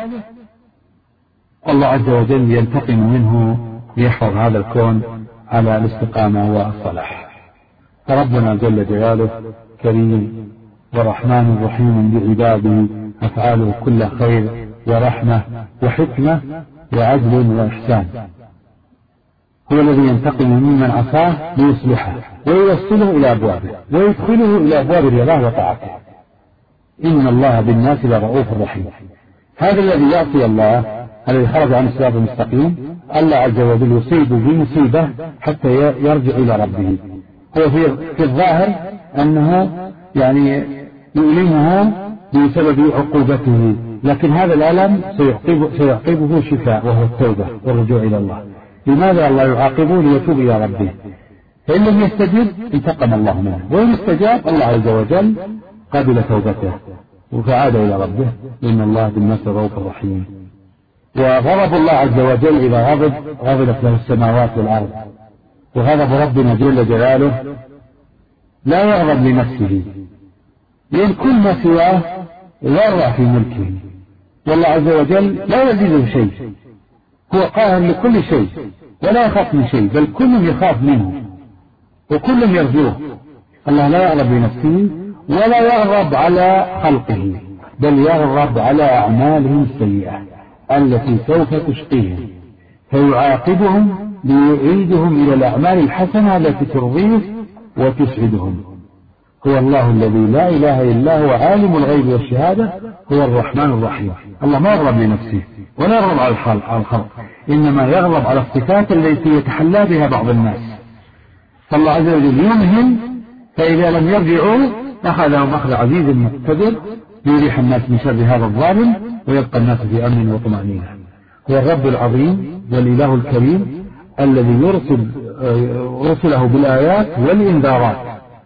الله عز وجل ينتقم منه ليحفظ هذا الكون على الاستقامة والصلاح. فربنا جل جلاله كريم ورحمن رحيم بعباده، أفعاله كل خير ورحمة وحكمة وعدل وإحسان. هو الذي ينتقم ممن عصاه ليصلحه ويوصله إلى أبوابه ويدخله إلى أبواب الرضا وطاعته. إن الله بالناس لرؤوف رحيم. هذا الذي يعصي الله، الذي خرج عن الصراط المستقيم، الله عز وجل يصيب بمصيبة حتى يرجع إلى ربه. هو في, في الظاهر أنه يعني يؤلمه بسبب عقوبته، لكن هذا الألم سيعقبه شفاء وهو التوبة والرجوع إلى الله. لماذا الله يعاقبه؟ ليتوب إلى ربه. فإن لم يستجب انتقم الله منه، وإن استجاب الله عز وجل قبل توبته وفعاد إلى ربه. إن الله بالناس رؤوف رحيم. وغضب الله عز وجل إذا غضب غضبت له السماوات والأرض، وغضب ربنا جل جلاله لا يغضب لنفسه، لأن كل ما سواه يرى في ملكه، والله عز وجل لا يزيده شيء، هو قاهر لكل شيء ولا يخاف من شيء، بل كل يخاف منه وكل يرجوه. الله لا يغضب لنفسه ولا يغضب على خلقه، بل يغضب على أعمالهم السيئة التي سوف تشقيهم، فيعاقبهم ليعيدهم إلى الأعمال الحسنة التي ترضيه وتسعدهم. هو الله الذي لا إله إلا هو عالم الغيب والشهادة، هو الرحمن الرحيم. الله ما يغضب لنفسه ولا يغضب على الخلق، إنما يغضب على الصفات التي يتحلى بها بعض الناس. فالله عز وجل يمهل، فإذا لم يرجعوا أخذهم أخذ عزيز مقتدر يريح الناس من شر هذا الظالم ويبقى الناس في أمن وطمأنينة. هو الرب العظيم والإله الكريم الذي يرسل رسله بالآيات والإنذارات،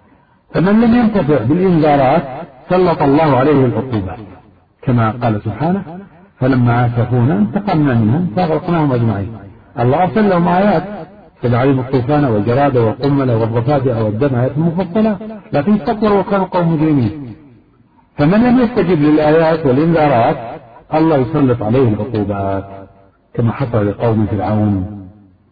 فمن لم ينتفع بالإنذارات سلط الله عليه العقوبة، كما قال سبحانه: فلما آسفونا انتقمنا منهم فأغرقناهم أجمعين. الله أرسل لهم آيات، فلعلم الطوفان والجراد والقمل والضفادع والدم، آيات مفصلة، لكن استكبروا وكانوا قوم مجرمين. فمن لم يستجب للآيات والإنذارات الله يسلط عليه العقوبات، كما حصل لقوم فرعون.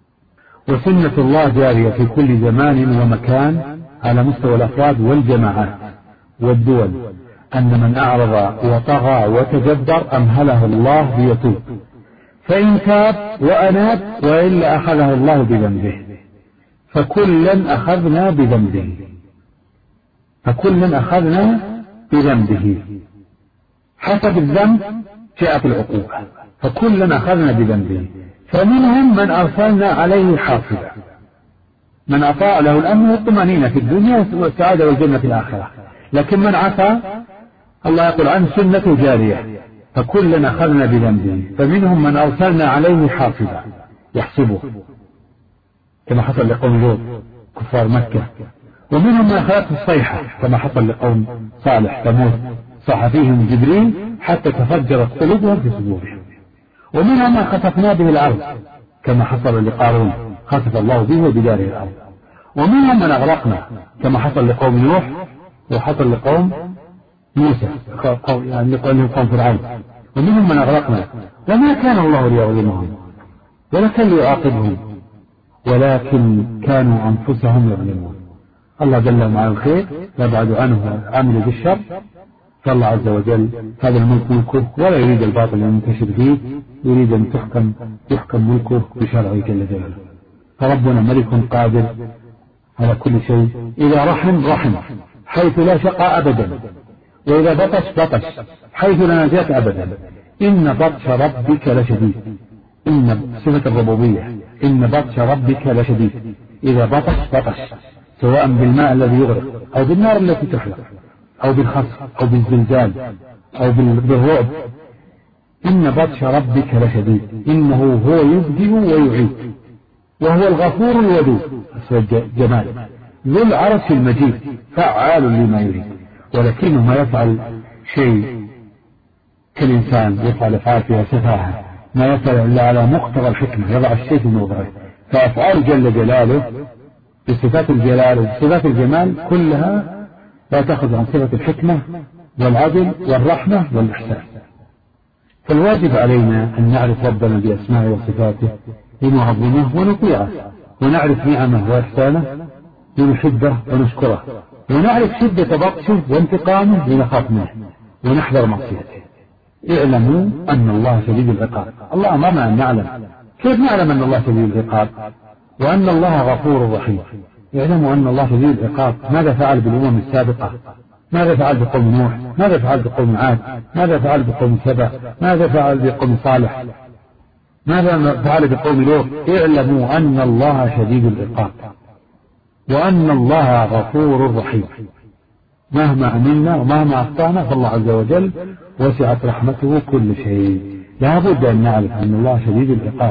وسنة الله جارية في كل زمان ومكان على مستوى الأفراد والجماعات والدول، أن من أعرض وطغى وتجبر أمهله الله ليتوب، فإن تاب وأناب وإلا أخذه الله بذنبه، فكلا أخذنا بذنبه فكلا أخذنا بذنبه حسب الذنب جاءت العقوبة، فكلا أخذنا بذنبه. فمنهم من أرسلنا عليه حافظا، من أطاع له الأمن والطمأنينة في الدنيا والسعادة والجنة في الآخرة، لكن من عصى الله يقول عنه سنة جارية، فكلا أخذنا بذنبه. فمنهم من أرسلنا عليه حافظا يحسبه، كما حصل لقوم لوط كفار مكة. ومنهم من أخذته الصيحة، كما حصل لقوم صالح ثمود، صاح فيهم جبريل حتى تفجرت قلوبهم في صدورهم. ومنهم من خسفنا به الأرض، كما حصل لقارون، خسف الله به وبداره الأرض. ومنهم من أغرقنا، كما حصل لقوم نوح وحصل لقوم موسى، يعني لقوم فرعون. ومنهم من أغرقنا وما كان الله ليظلمهم ولا كان ليعاقبهم، ولكن كانوا أنفسهم يظلمون. الله دلهم على الخير يبعد عنه عمل بالشر، فالله عز وجل هذا الملك ملكه ولا يريد الباطل أن ينتشر فيه، يريد أن تحكم يحكم ملكه بشرعه جل جلاله. فربنا ملك قادر على كل شيء. إذا رحم رحم حيث لا شقاء أبدا، وإذا بطش بطش حيث لا نجاة أبدا. إن بطش ربك لشديد، إن صفة الربوبية، إن بطش ربك لشديد، إذا بطش بطش، سواء بالماء الذي يغرق أو بالنار التي تحرق أو بالخسف أو بالزلزال أو بالرعب. إن بطش ربك لشديد إنه هو يبدئ ويعيد وهو الغفور الودود جمال ذو العرش المجيد فعال لما يريد. ولكنه ما يفعل شيء كالإنسان يفعل أفعال فيها سفاهة، ما يفعل إلا على مقتضى الحكمة، يضع الشيء في موضعه. فأفعال جل جلاله بصفات الجلال وبصفات الجمال كلها لا تأخذ عن صفة الحكمة والعدل والرحمة والإحسان. فالواجب علينا أن نعرف ربنا بأسمائه وصفاته لنعظمه ونطيعه، ونعرف نعمه وإحسانه لنحبه ونشكره، ونعرف شدة بطشه وانتقامه لنخاف منه ونحذر معصيته. اعلموا أن الله شديد العقاب. الله أمرنا أن نعلم. كيف نعلم أن الله شديد العقاب وأن الله غفور رحيم؟ اعلموا أن الله شديد العقاب. ماذا فعل بالأمم السابقة؟ ماذا فعل بقوم نوح؟ ماذا فعل بقوم عاد؟ ماذا فعل بقوم سبأ؟ ماذا فعل بقوم صالح؟ ماذا فعل بقوم لوط؟ اعلموا أن الله شديد العقاب وأن الله غفور رحيم. مهما عملنا ومهما أخطأنا فالله عز وجل وسعت رحمته كل شيء. لا بد أن نعرف أن الله شديد العقاب.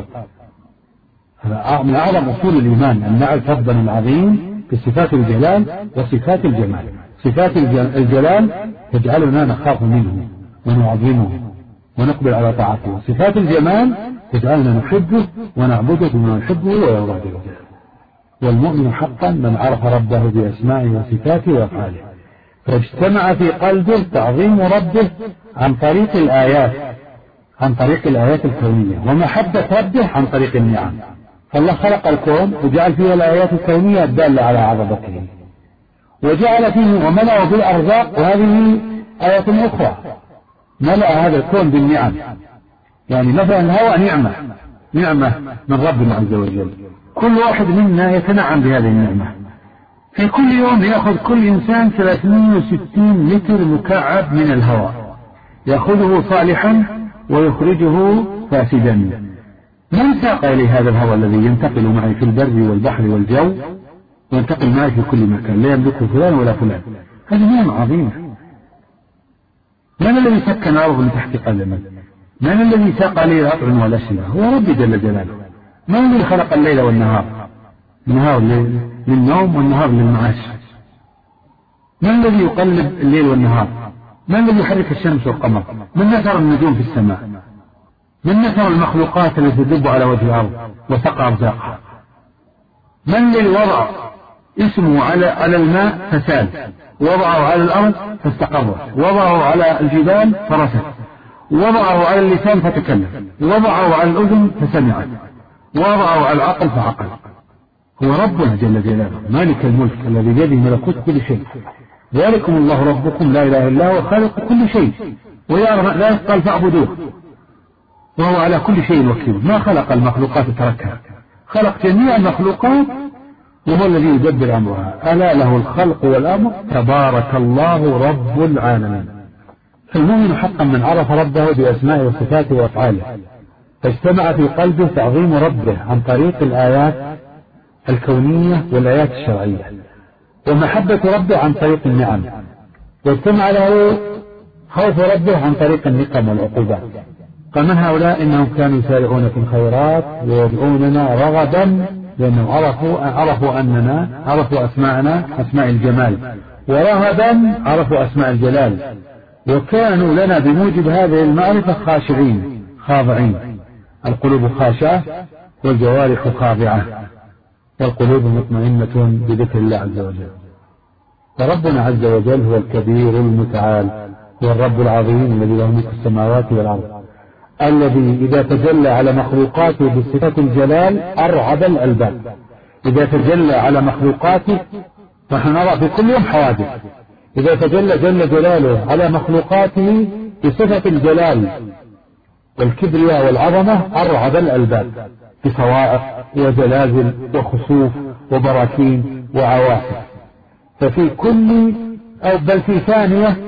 هذا من أعظم أصول الإيمان، أن نعرف ربنا العظيم بصفات الجلال وصفات الجمال. صفات الجلال تجعلنا نخاف منه ونعظمه ونقبل على طاعته، وصفات الجمال تجعلنا نحبه ونعبده بما يحبه ويرضى. والمؤمن حقا من عرف ربه بأسمائه وصفاته وأفعاله، فاجتمع في قلبه تعظيم ربه عن طريق الآيات عن طريق الآيات الكونية، ومحبة ربه عن طريق النعم. فالله خلق الكون وجعل فيه الآيات الكونية الدالة على عظمته، وجعل فيه وملأه بالأرزاق، وهذه آيات أخرى. ملأ هذا الكون بالنعم، يعني مثلا الهواء نعمة نعمة من ربنا عز وجل، كل واحد منا يتنعم بهذه النعمة. في كل يوم يأخذ كل إنسان ثلاثمائة وستين متر مكعب من الهواء، يأخذه صالحا ويخرجه فاسدا. من ساق إلي هذا الهواء الذي ينتقل معي في البر والبحر والجو وينتقل معي في كل مكان، لا يملكه فلان ولا فلان؟ هذه نعمة عظيمة. من الذي سكن الأرض من تحت قدمه؟ من الذي ساق لي الأطعمة والأشربة؟ هو ربي جل جلاله. من الذي خلق الليل والنهار؟ النهار للنوم والنهار للمعاش. من الذي يقلب الليل والنهار؟ من الذي يحرك الشمس والقمر؟ من نثر النجوم في السماء؟ من نثر المخلوقات التي تدب على وجه الأرض وسقى أرزاقها؟ من الذي وضع اسمه على على الماء فسال، وضعه على الأرض فاستقرت، وضعه على الجبال فرست، وضعه على اللسان فتكلم، وضعه على الأذن فسمعت، وضعه على العقل فعقل. هو ربنا جل جلاله مالك الملك الذي بيده ملكوت كل شيء. ذلكم الله ربكم لا إله إلا هو خالق كل شيء ويعلم لا يقال فاعبدوه، وهو على كل شيء وكيل. ما خلق المخلوقات تركها، خلق جميع المخلوقات وهو الذي يدبر أمرها. ألا له الخلق والأمر تبارك الله رب العالمين. فالمؤمن حقا من عرف ربه بأسمائه وصفاته وأفعاله، فاجتمع في قلبه تعظيم ربه عن طريق الآيات الكونية والآيات الشرعية، ومحبة ربه عن طريق النعم، واجتمع له خوف ربه عن طريق النقم والعقوبات. فمن هؤلاء إنهم كانوا يسارعون في الخيرات ويدعوننا رغبا، لأنهم عرفوا عرفوا أننا عرفوا أسماءنا أسماء الجمال، ورهبا عرفوا أسماء الجلال، وكانوا لنا بموجب هذه المعرفة خاشعين خاضعين. القلوب خاشعة والجوارح خاضعة والقلوب مطمئنة بذكر الله عز وجل. فربنا عز وجل هو الكبير المتعال، هو الرب العظيم الذي له ملك السماوات والأرض، الذي إذا تجلى على مخلوقاته بصفات الجلال أرعب الألباب. إذا تجلى على مخلوقاته، نحن نرى في كل يوم حوادث، إذا تجلى جل جلاله على مخلوقاته بصفة الجلال والكبرياء والعظمة أرعب الألباب، بصواعق وزلازل وخسوف وبراكين وعواصف. ففي كل أو بل في ثانية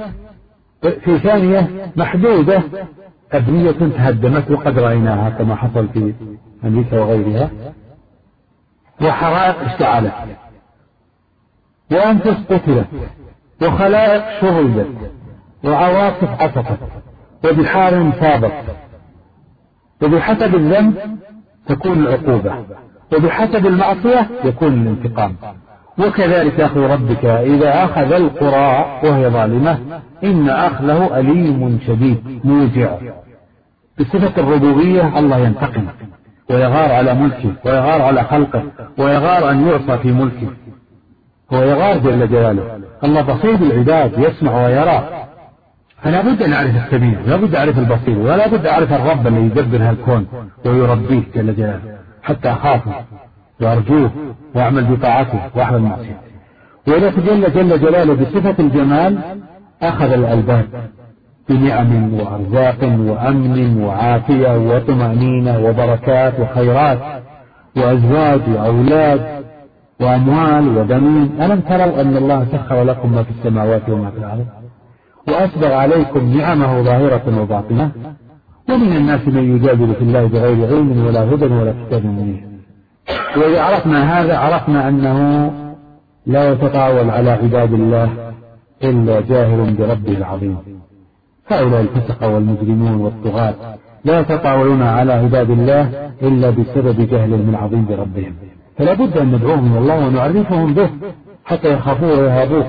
في ثانية محدودة أبنية تهدمت وقد رأيناها كما حصل في أمريكا وغيرها. وحرائق اشتعلت وأنفس قتلت وخلائق شردت وعواصف عصفت وبحار فاضت. وبحسب الذنب تكون العقوبة وبحسب المعصية يكون الانتقام. وكذلك أخذ ربك إذا أخذ القرى وهي ظالمة إن أخذه أليم شديد موجع. بصفة الربوبية الله ينتقم ويغار على ملكه ويغار على خلقه ويغار أن يعصى في ملكه، هو يغار جل جلاله. الله بصير بالعباد يسمع ويرى، فلا بد أن أعرف السميع ولا بد أعرف البصير ولا بد أعرف الرب الذي يدبر هالكون ويربيه جل جلاله حتى أخافه وأرجوه وأعمل بطاعته وأحمل معصيته. وإذا تجلى جل جلاله بصفة الجمال أخذ الألباب بنعم وأرزاق وأمن وعافية وطمأنينة وبركات وخيرات وأزواج وأولاد وأموال وبنين. ألم تروا أن الله سخر لكم ما في السماوات وما في الأرض وأسبغ عليكم نعمه ظاهرة وباطنة ومن الناس من يجادل في الله بغير علم ولا هدى ولا كتاب منير. وإذا عرفنا هذا عرفنا أنه لا يتطاول على عباد الله إلا جاهل بربه العظيم. هؤلاء الفسقة والمجرمون والطغاة لا يتطاولون على عباد الله إلا بسبب جهلهم العظيم بربهم، فلا بد أن ندعوهم إلى الله ونعرفهم به حتى يخافوه ويهابوه.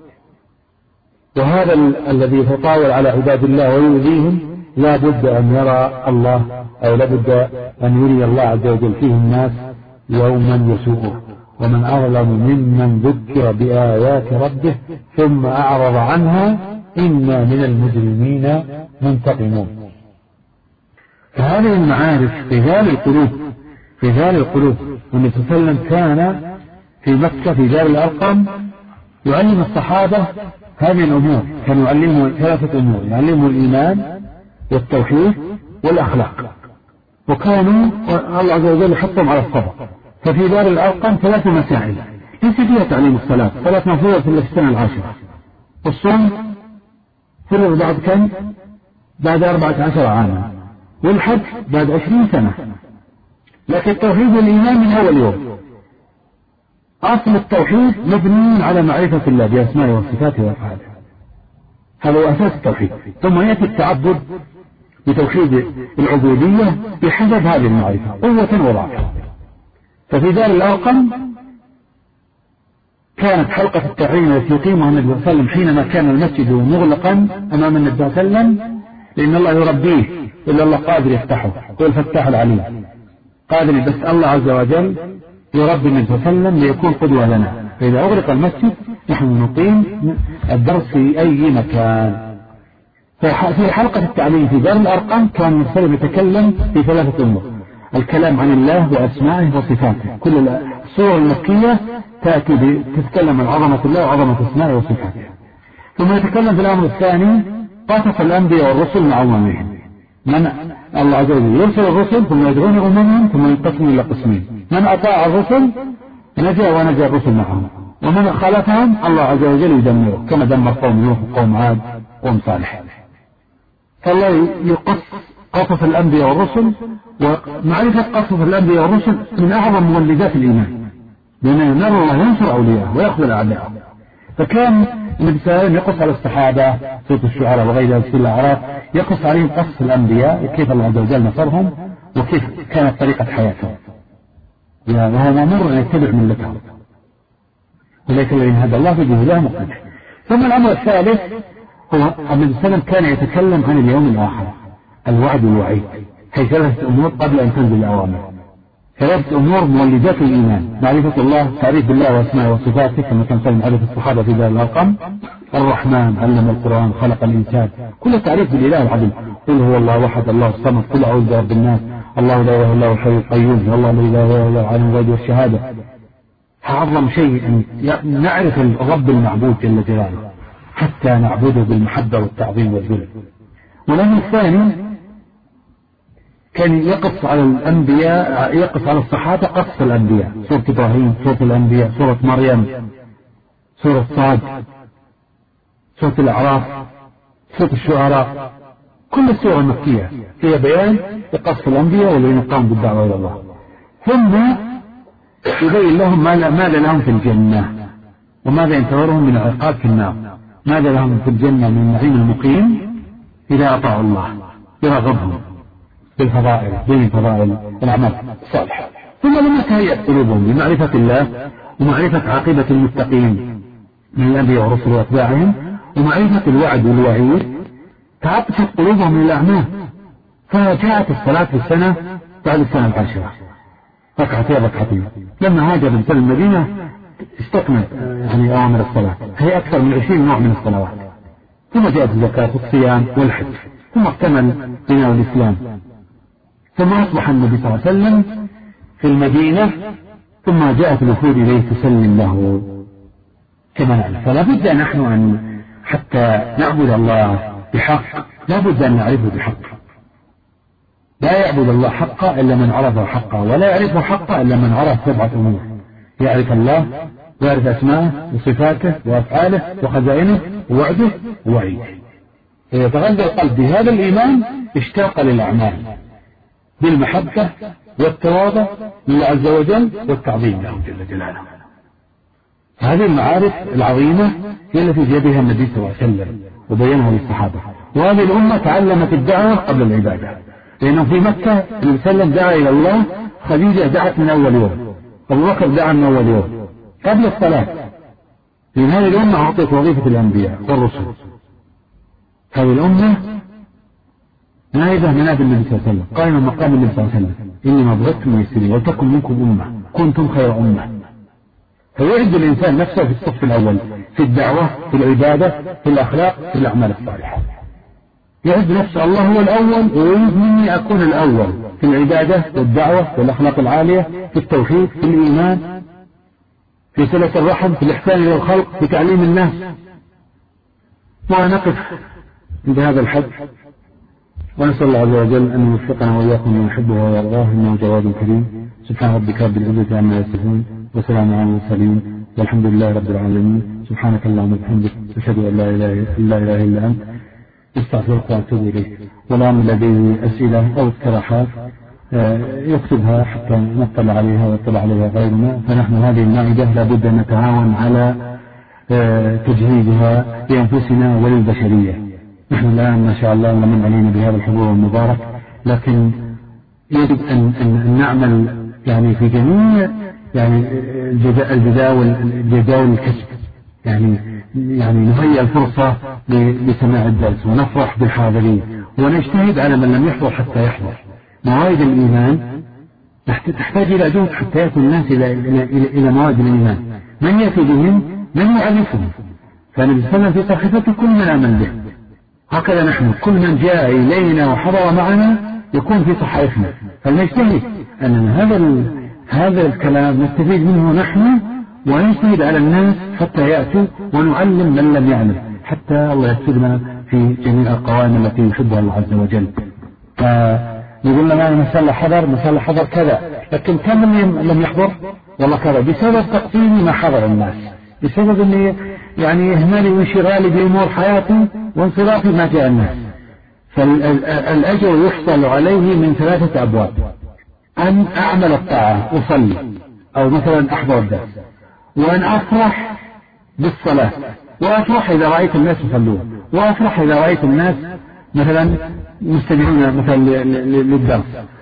وهذا الذي يتطاول على عباد الله ويؤذيهم لا بد أن يرى الله أو لا بد أن يري الله عز وجل فيه الناس يوما يسوءه. ومن أظلم ممن ذكر بآيات ربه ثم أعرض عنها إنا من المجرمين منتقمون. فهذه المعارف في ذال القلوب في ذال القلوب والنبي صلى الله عليه وسلم كان في مكة في دار الأرقم يعلم الصحابة هذه الأمور. كان يعلمهم ثلاثة أمور، يعلمهم الإيمان والتوحيد والأخلاق. وكانوا الله عز وجل يحطهم على الصبر. ففي دار الأرقم ثلاث مسائل ليس فيها تعليم الصلاة، صلاة مفروضة في السنة العاشرة، والصوم فرض بعد كم؟ بعد أربعة عشر عاما، والحج بعد عشرين سنة. لكن التوحيد والإيمان من أول يوم. أصل التوحيد مبني على معرفة الله بأسمائه وصفاته وأفعاله، هذا هو أساس التوحيد. ثم يأتي التعبد بتوحيد العبودية بحسب هذه المعرفة قوة وضعفا. ففي دار الأرقم كانت حلقة التعليم التي يقيمها النبي صلى الله عليه وسلم حينما كان المسجد مغلقا أمام النبي صلى الله عليه وسلم، لأن الله يربيه إلا الله قادر يفتحه، هو الفتاح العليم قادر. بس الله عز وجل يربي النبي صلى الله عليه وسلم ليكون قدوة لنا. فإذا أغلق المسجد نحن نقيم الدرس في أي مكان. في حلقة التعليم في دار الأرقم كان النبي صلى الله عليه وسلم يتكلم في ثلاثة أمور: الكلام عن الله وأسمائه وصفاته. كل السور المكية تأتي تتكلم عن عظمة الله وعظمة أسمائه وصفاته. ثم يتكلم في الأمر الثاني قصص الأنبياء والرسل مع أممهم. من الله عز وجل يرسل الرسل ثم يدعون أممهم ثم ينقسمون إلى قسمين: من أطاع الرسل نجا ونجا الرسل معهم، ومن خالفهم الله عز وجل يدمره كما دمر قوم نوح وقوم عاد وقوم صالح. فالله يقص قصص الأنبياء والرسل، ومعرفة قصص الأنبياء والرسل من أعظم مولدات الإيمان، لأن نرى الله ينصر أولياءه ويخذل أعداءه. فكان النبي صلى الله عليه وسلم يقص على الصحابة سورة الشعراء وغيرها في الأعراف، يقص عليهم قصص الأنبياء كيف الله عز وجل نصرهم وكيف كانت طريقة حياتهم، وهو مأمور أن يتبع ملتهم، وليس الذين هدى الله بجهله مقتدى. ثم الأمر الثالث هو النبي صلى الله عليه وسلم كان يتكلم عن اليوم الآخر، الوعد والوعيد. هي ثلاثة أمور قبل أن تنزل الأوامر، ثلاثة أمور مولدات الإيمان: معرفة الله، تعريف بالله وأسمائه وصفاته كما كان صلى عليه الصحابة في دار الأرقم، الرحمن علم القرآن خلق الإنسان، كل تعريف بالإله العظيم: قل هو الله واحد الله الصمد، قل أعوذ برب الناس، الله لا إله إلا هو الحي القيوم، والله لا إله إلا هو عالم الغيب والشهادة. أعظم شيء أن نعرف الرب المعبود جل جلاله حتى نعبده بالمحبة والتعظيم والذل. والأمر الثاني كان يقص على الأنبياء، يقص على الصحابة قصص الأنبياء: سورة إبراهيم، سورة الأنبياء، سورة مريم، سورة صاد، سورة الأعراف، سورة الشعراء، كل السورة المكية فيها بيان لقصص الأنبياء والذين قاموا بالدعوة إلى الله. ثم يبين لهم ماذا لهم في الجنة وماذا ينتظرهم من العقاب في النار، ماذا لهم في الجنة من النعيم المقيم إذا أطاعوا الله، يرغبهم بالفضائل بين فضائل الأعمال الصالحة. ثم لما تهيأت قلوبهم لمعرفة الله ومعرفة عاقبة المتقين من الأنبياء والرسل وأتباعهم ومعرفة الوعد والوعيد، تعطفت قلوبهم للأعمال، فجاءت الصلاة في السنة بعد السنة العاشرة ركعتين ركعتين. لما هاجر الإنسان المدينة استكمل يعني أوامر الصلاة، هي أكثر من عشرين نوع من الصلوات. ثم جاءت الزكاة والصيام والحج، ثم اكتمل بناء الإسلام. ثم أصبح النبي صلى الله عليه وسلم في المدينة، ثم جاءت الوفود إليه تسلم له كما نعلم. فلا بد نحن أن حتى نعبد الله بحق لا بد أن نعرفه بحق. لا يعبد الله حقا إلا من عرفه حقا، ولا يعرفه حقا إلا من عرف سبعة أمور: يعرف الله ويعرف أسماءه وصفاته وأفعاله وخزائنه ووعده ووعيده. يتغذى القلب بهذا الإيمان اشتاق للأعمال بالمحبة والتواضع لله عز وجل والتعظيم له جل جلاله. هذه المعارف العظيمة هي التي جابها النبي صلى الله عليه وسلم وبينها للصحابة. وهذه الأمة تعلمت الدعوة قبل العبادة، لأنه في مكة النبي صلى الله عليه وسلم دعا إلى الله، خديجة دعت من أول يوم، أبو بكر دعا من أول يوم قبل الصلاة. لأن هذه الأمة أعطت وظيفة الأنبياء والرسل. هذه الأمة نائبة منابر النبي صلى الله عليه وسلم، قائمة مقام النبي صلى الله عليه وسلم: إنما بعثتم ميسرين ولتكن منكم أمة كنتم خير أمة. فيعد الإنسان نفسه في الصف الأول في الدعوة، في العبادة، في الأخلاق، في الأعمال الصالحة. يعد نفسه الله هو الأول، ويريد مني أكون الأول في العبادة والدعوة والأخلاق العالية، في التوحيد، في الإيمان، في صلة الرحم، في الإحسان إلى الخلق، في تعليم الناس. ونقف عند هذا الحد، ونسأل الله عز وجل أن يوفقنا وإياكم من يحبه ويرضاه، إنه جواد كريم. سبحان ربك رب العزة عما يصفون وسلام على المرسلين والحمد لله رب العالمين. سبحانك اللهم وبحمدك، أشهد أن لا إله إلا أنت، استغفرك وأتوب إليك. والآن لديه أسئلة أو اقتراحات يكتبها حتى نطلع عليها ويطلع عليها غيرنا. فنحن هذه المائدة لابد أن نتعاون على تجهيزها لأنفسنا وللبشرية. نحن الآن ما شاء الله من علينا بهذا الحضور المبارك، لكن يجب أن, أن نعمل يعني في جميع يعني الجداول الجداول الكسب، يعني يعني نهيئ الفرصة لسماع الدرس ونفرح بالحاضرين، ونجتهد على من لم يحضر حتى يحضر. موائد الإيمان تحتاج إلى جهد حتى يأتي الناس إلى إلى إلى, إلى موائد الإيمان. من يأتي بهم؟ من يعرفهم. فالنبي صلى الله عليه وسلم في صحيفته كل من آمن به. هكذا نحن كل من جاء إلينا وحضر معنا يكون في صحائفنا، فلنجتهد أن هذا هذا الكلام نستفيد منه نحن، ونجتهد على الناس حتى يأتوا، ونعلم من لم يعلم، حتى الله يكتبنا في جميع القوائم التي يحبها الله عز وجل. يقول لنا مسألة حضر مسألة حضر كذا، لكن كم لم يحضر؟ والله كذا، بسبب تقسيم ما حضر الناس، بسبب أني يعني إهمالي وانشغالي بأمور حياتي وانصرافي ما جاء الناس. فالأجر يحصل عليه من ثلاثة أبواب: أن أعمل الطاعة، أصلي، أو مثلا أحضر الدرس، وأن أفرح بالصلاة، وأفرح إذا رأيت الناس يصلون، وأفرح إذا رأيت الناس مثلا مستمعون مثلا للدرس،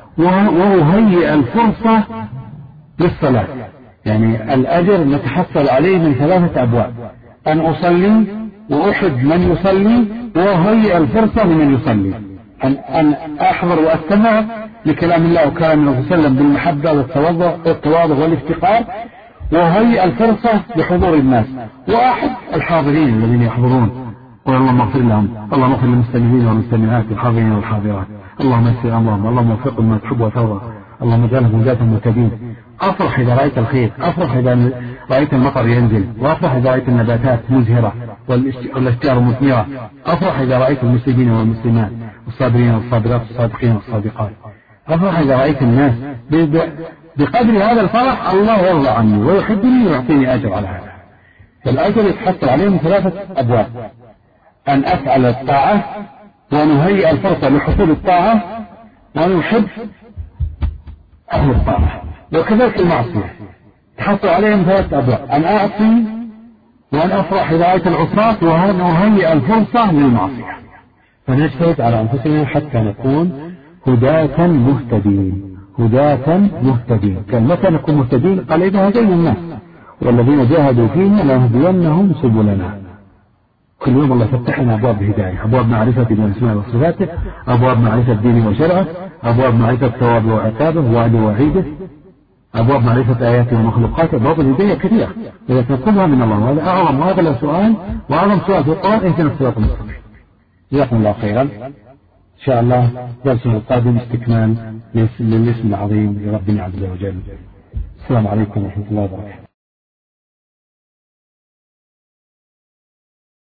وأهيئ الفرصة للصلاة. يعني الأجر نتحصل عليه من ثلاثة أبواب: أن أصلي، وأحب من يصلي، وأهيئ الفرصة لمن يصلي. أن, أن أحضر وأستمع لكلام الله وكلام النبي صلى الله عليه وسلم بالمحبة والتواضع والافتقار، وهيئ الفرصة لحضور الناس، وأحب الحاضرين الذين يحضرون، اللهم اغفر لهم، اللهم اغفر للمستمعين والمستمعات والحاضرين والحاضرات، اللهم يسر أمرهم، اللهم وفقهم ما تحب وترضى، اللهم اجعلهم هداة مهتدين. أفرح إذا رأيت الخير، أفرح إذا رأيت المطر ينزل، وأفرح إذا رأيت النباتات مزهرة والأشجار مثمرة، أفرح إذا رأيت المسلمين والمسلمات والصابرين والصابرات والصادقين والصادقات، أفرح إذا رأيت الناس. بقدر هذا الفرح الله يرضى عني ويحبني ويعطيني أجر على هذا. فالأجر يتحصل عليه من ثلاثة أبواب: أن أفعل الطاعة، ونهيئ الفرصة لحصول الطاعة، ونحب أهل الطاعة. وكذلك المعصية، تحصل عليهم ثلاث أبواب: أن أعصي، وأن أفرح هداية العصاة، وأن أهيئ الفرصة للمعصية. فنجتهد على أنفسنا حتى نكون هداة مهتدين، هداة مهتدين. كان متى نكون مهتدين؟ قال: إذا هدينا الناس، والذين جاهدوا فينا لنهدينهم سبلنا. كل يوم الله يفتح لنا أبواب الهداية، أبواب معرفة بأسماء وصفاته، أبواب معرفة دينه وشرعه، أبواب معرفة ثوابه وعقابه ووعده ووعيده، أبواب معرفة آياته ومخلوقاته. أبواب الهداية كثيرة، ولكن كلها من الله. وهذا أعظم وأغلى سؤال وأعظم سؤال في القرآن: اهدنا الصراط المستقيم. جزاكم الله خيرا. إن شاء الله درسنا القادم استكمال للاسم العظيم لربنا عز وجل. السلام عليكم ورحمة الله وبركاته.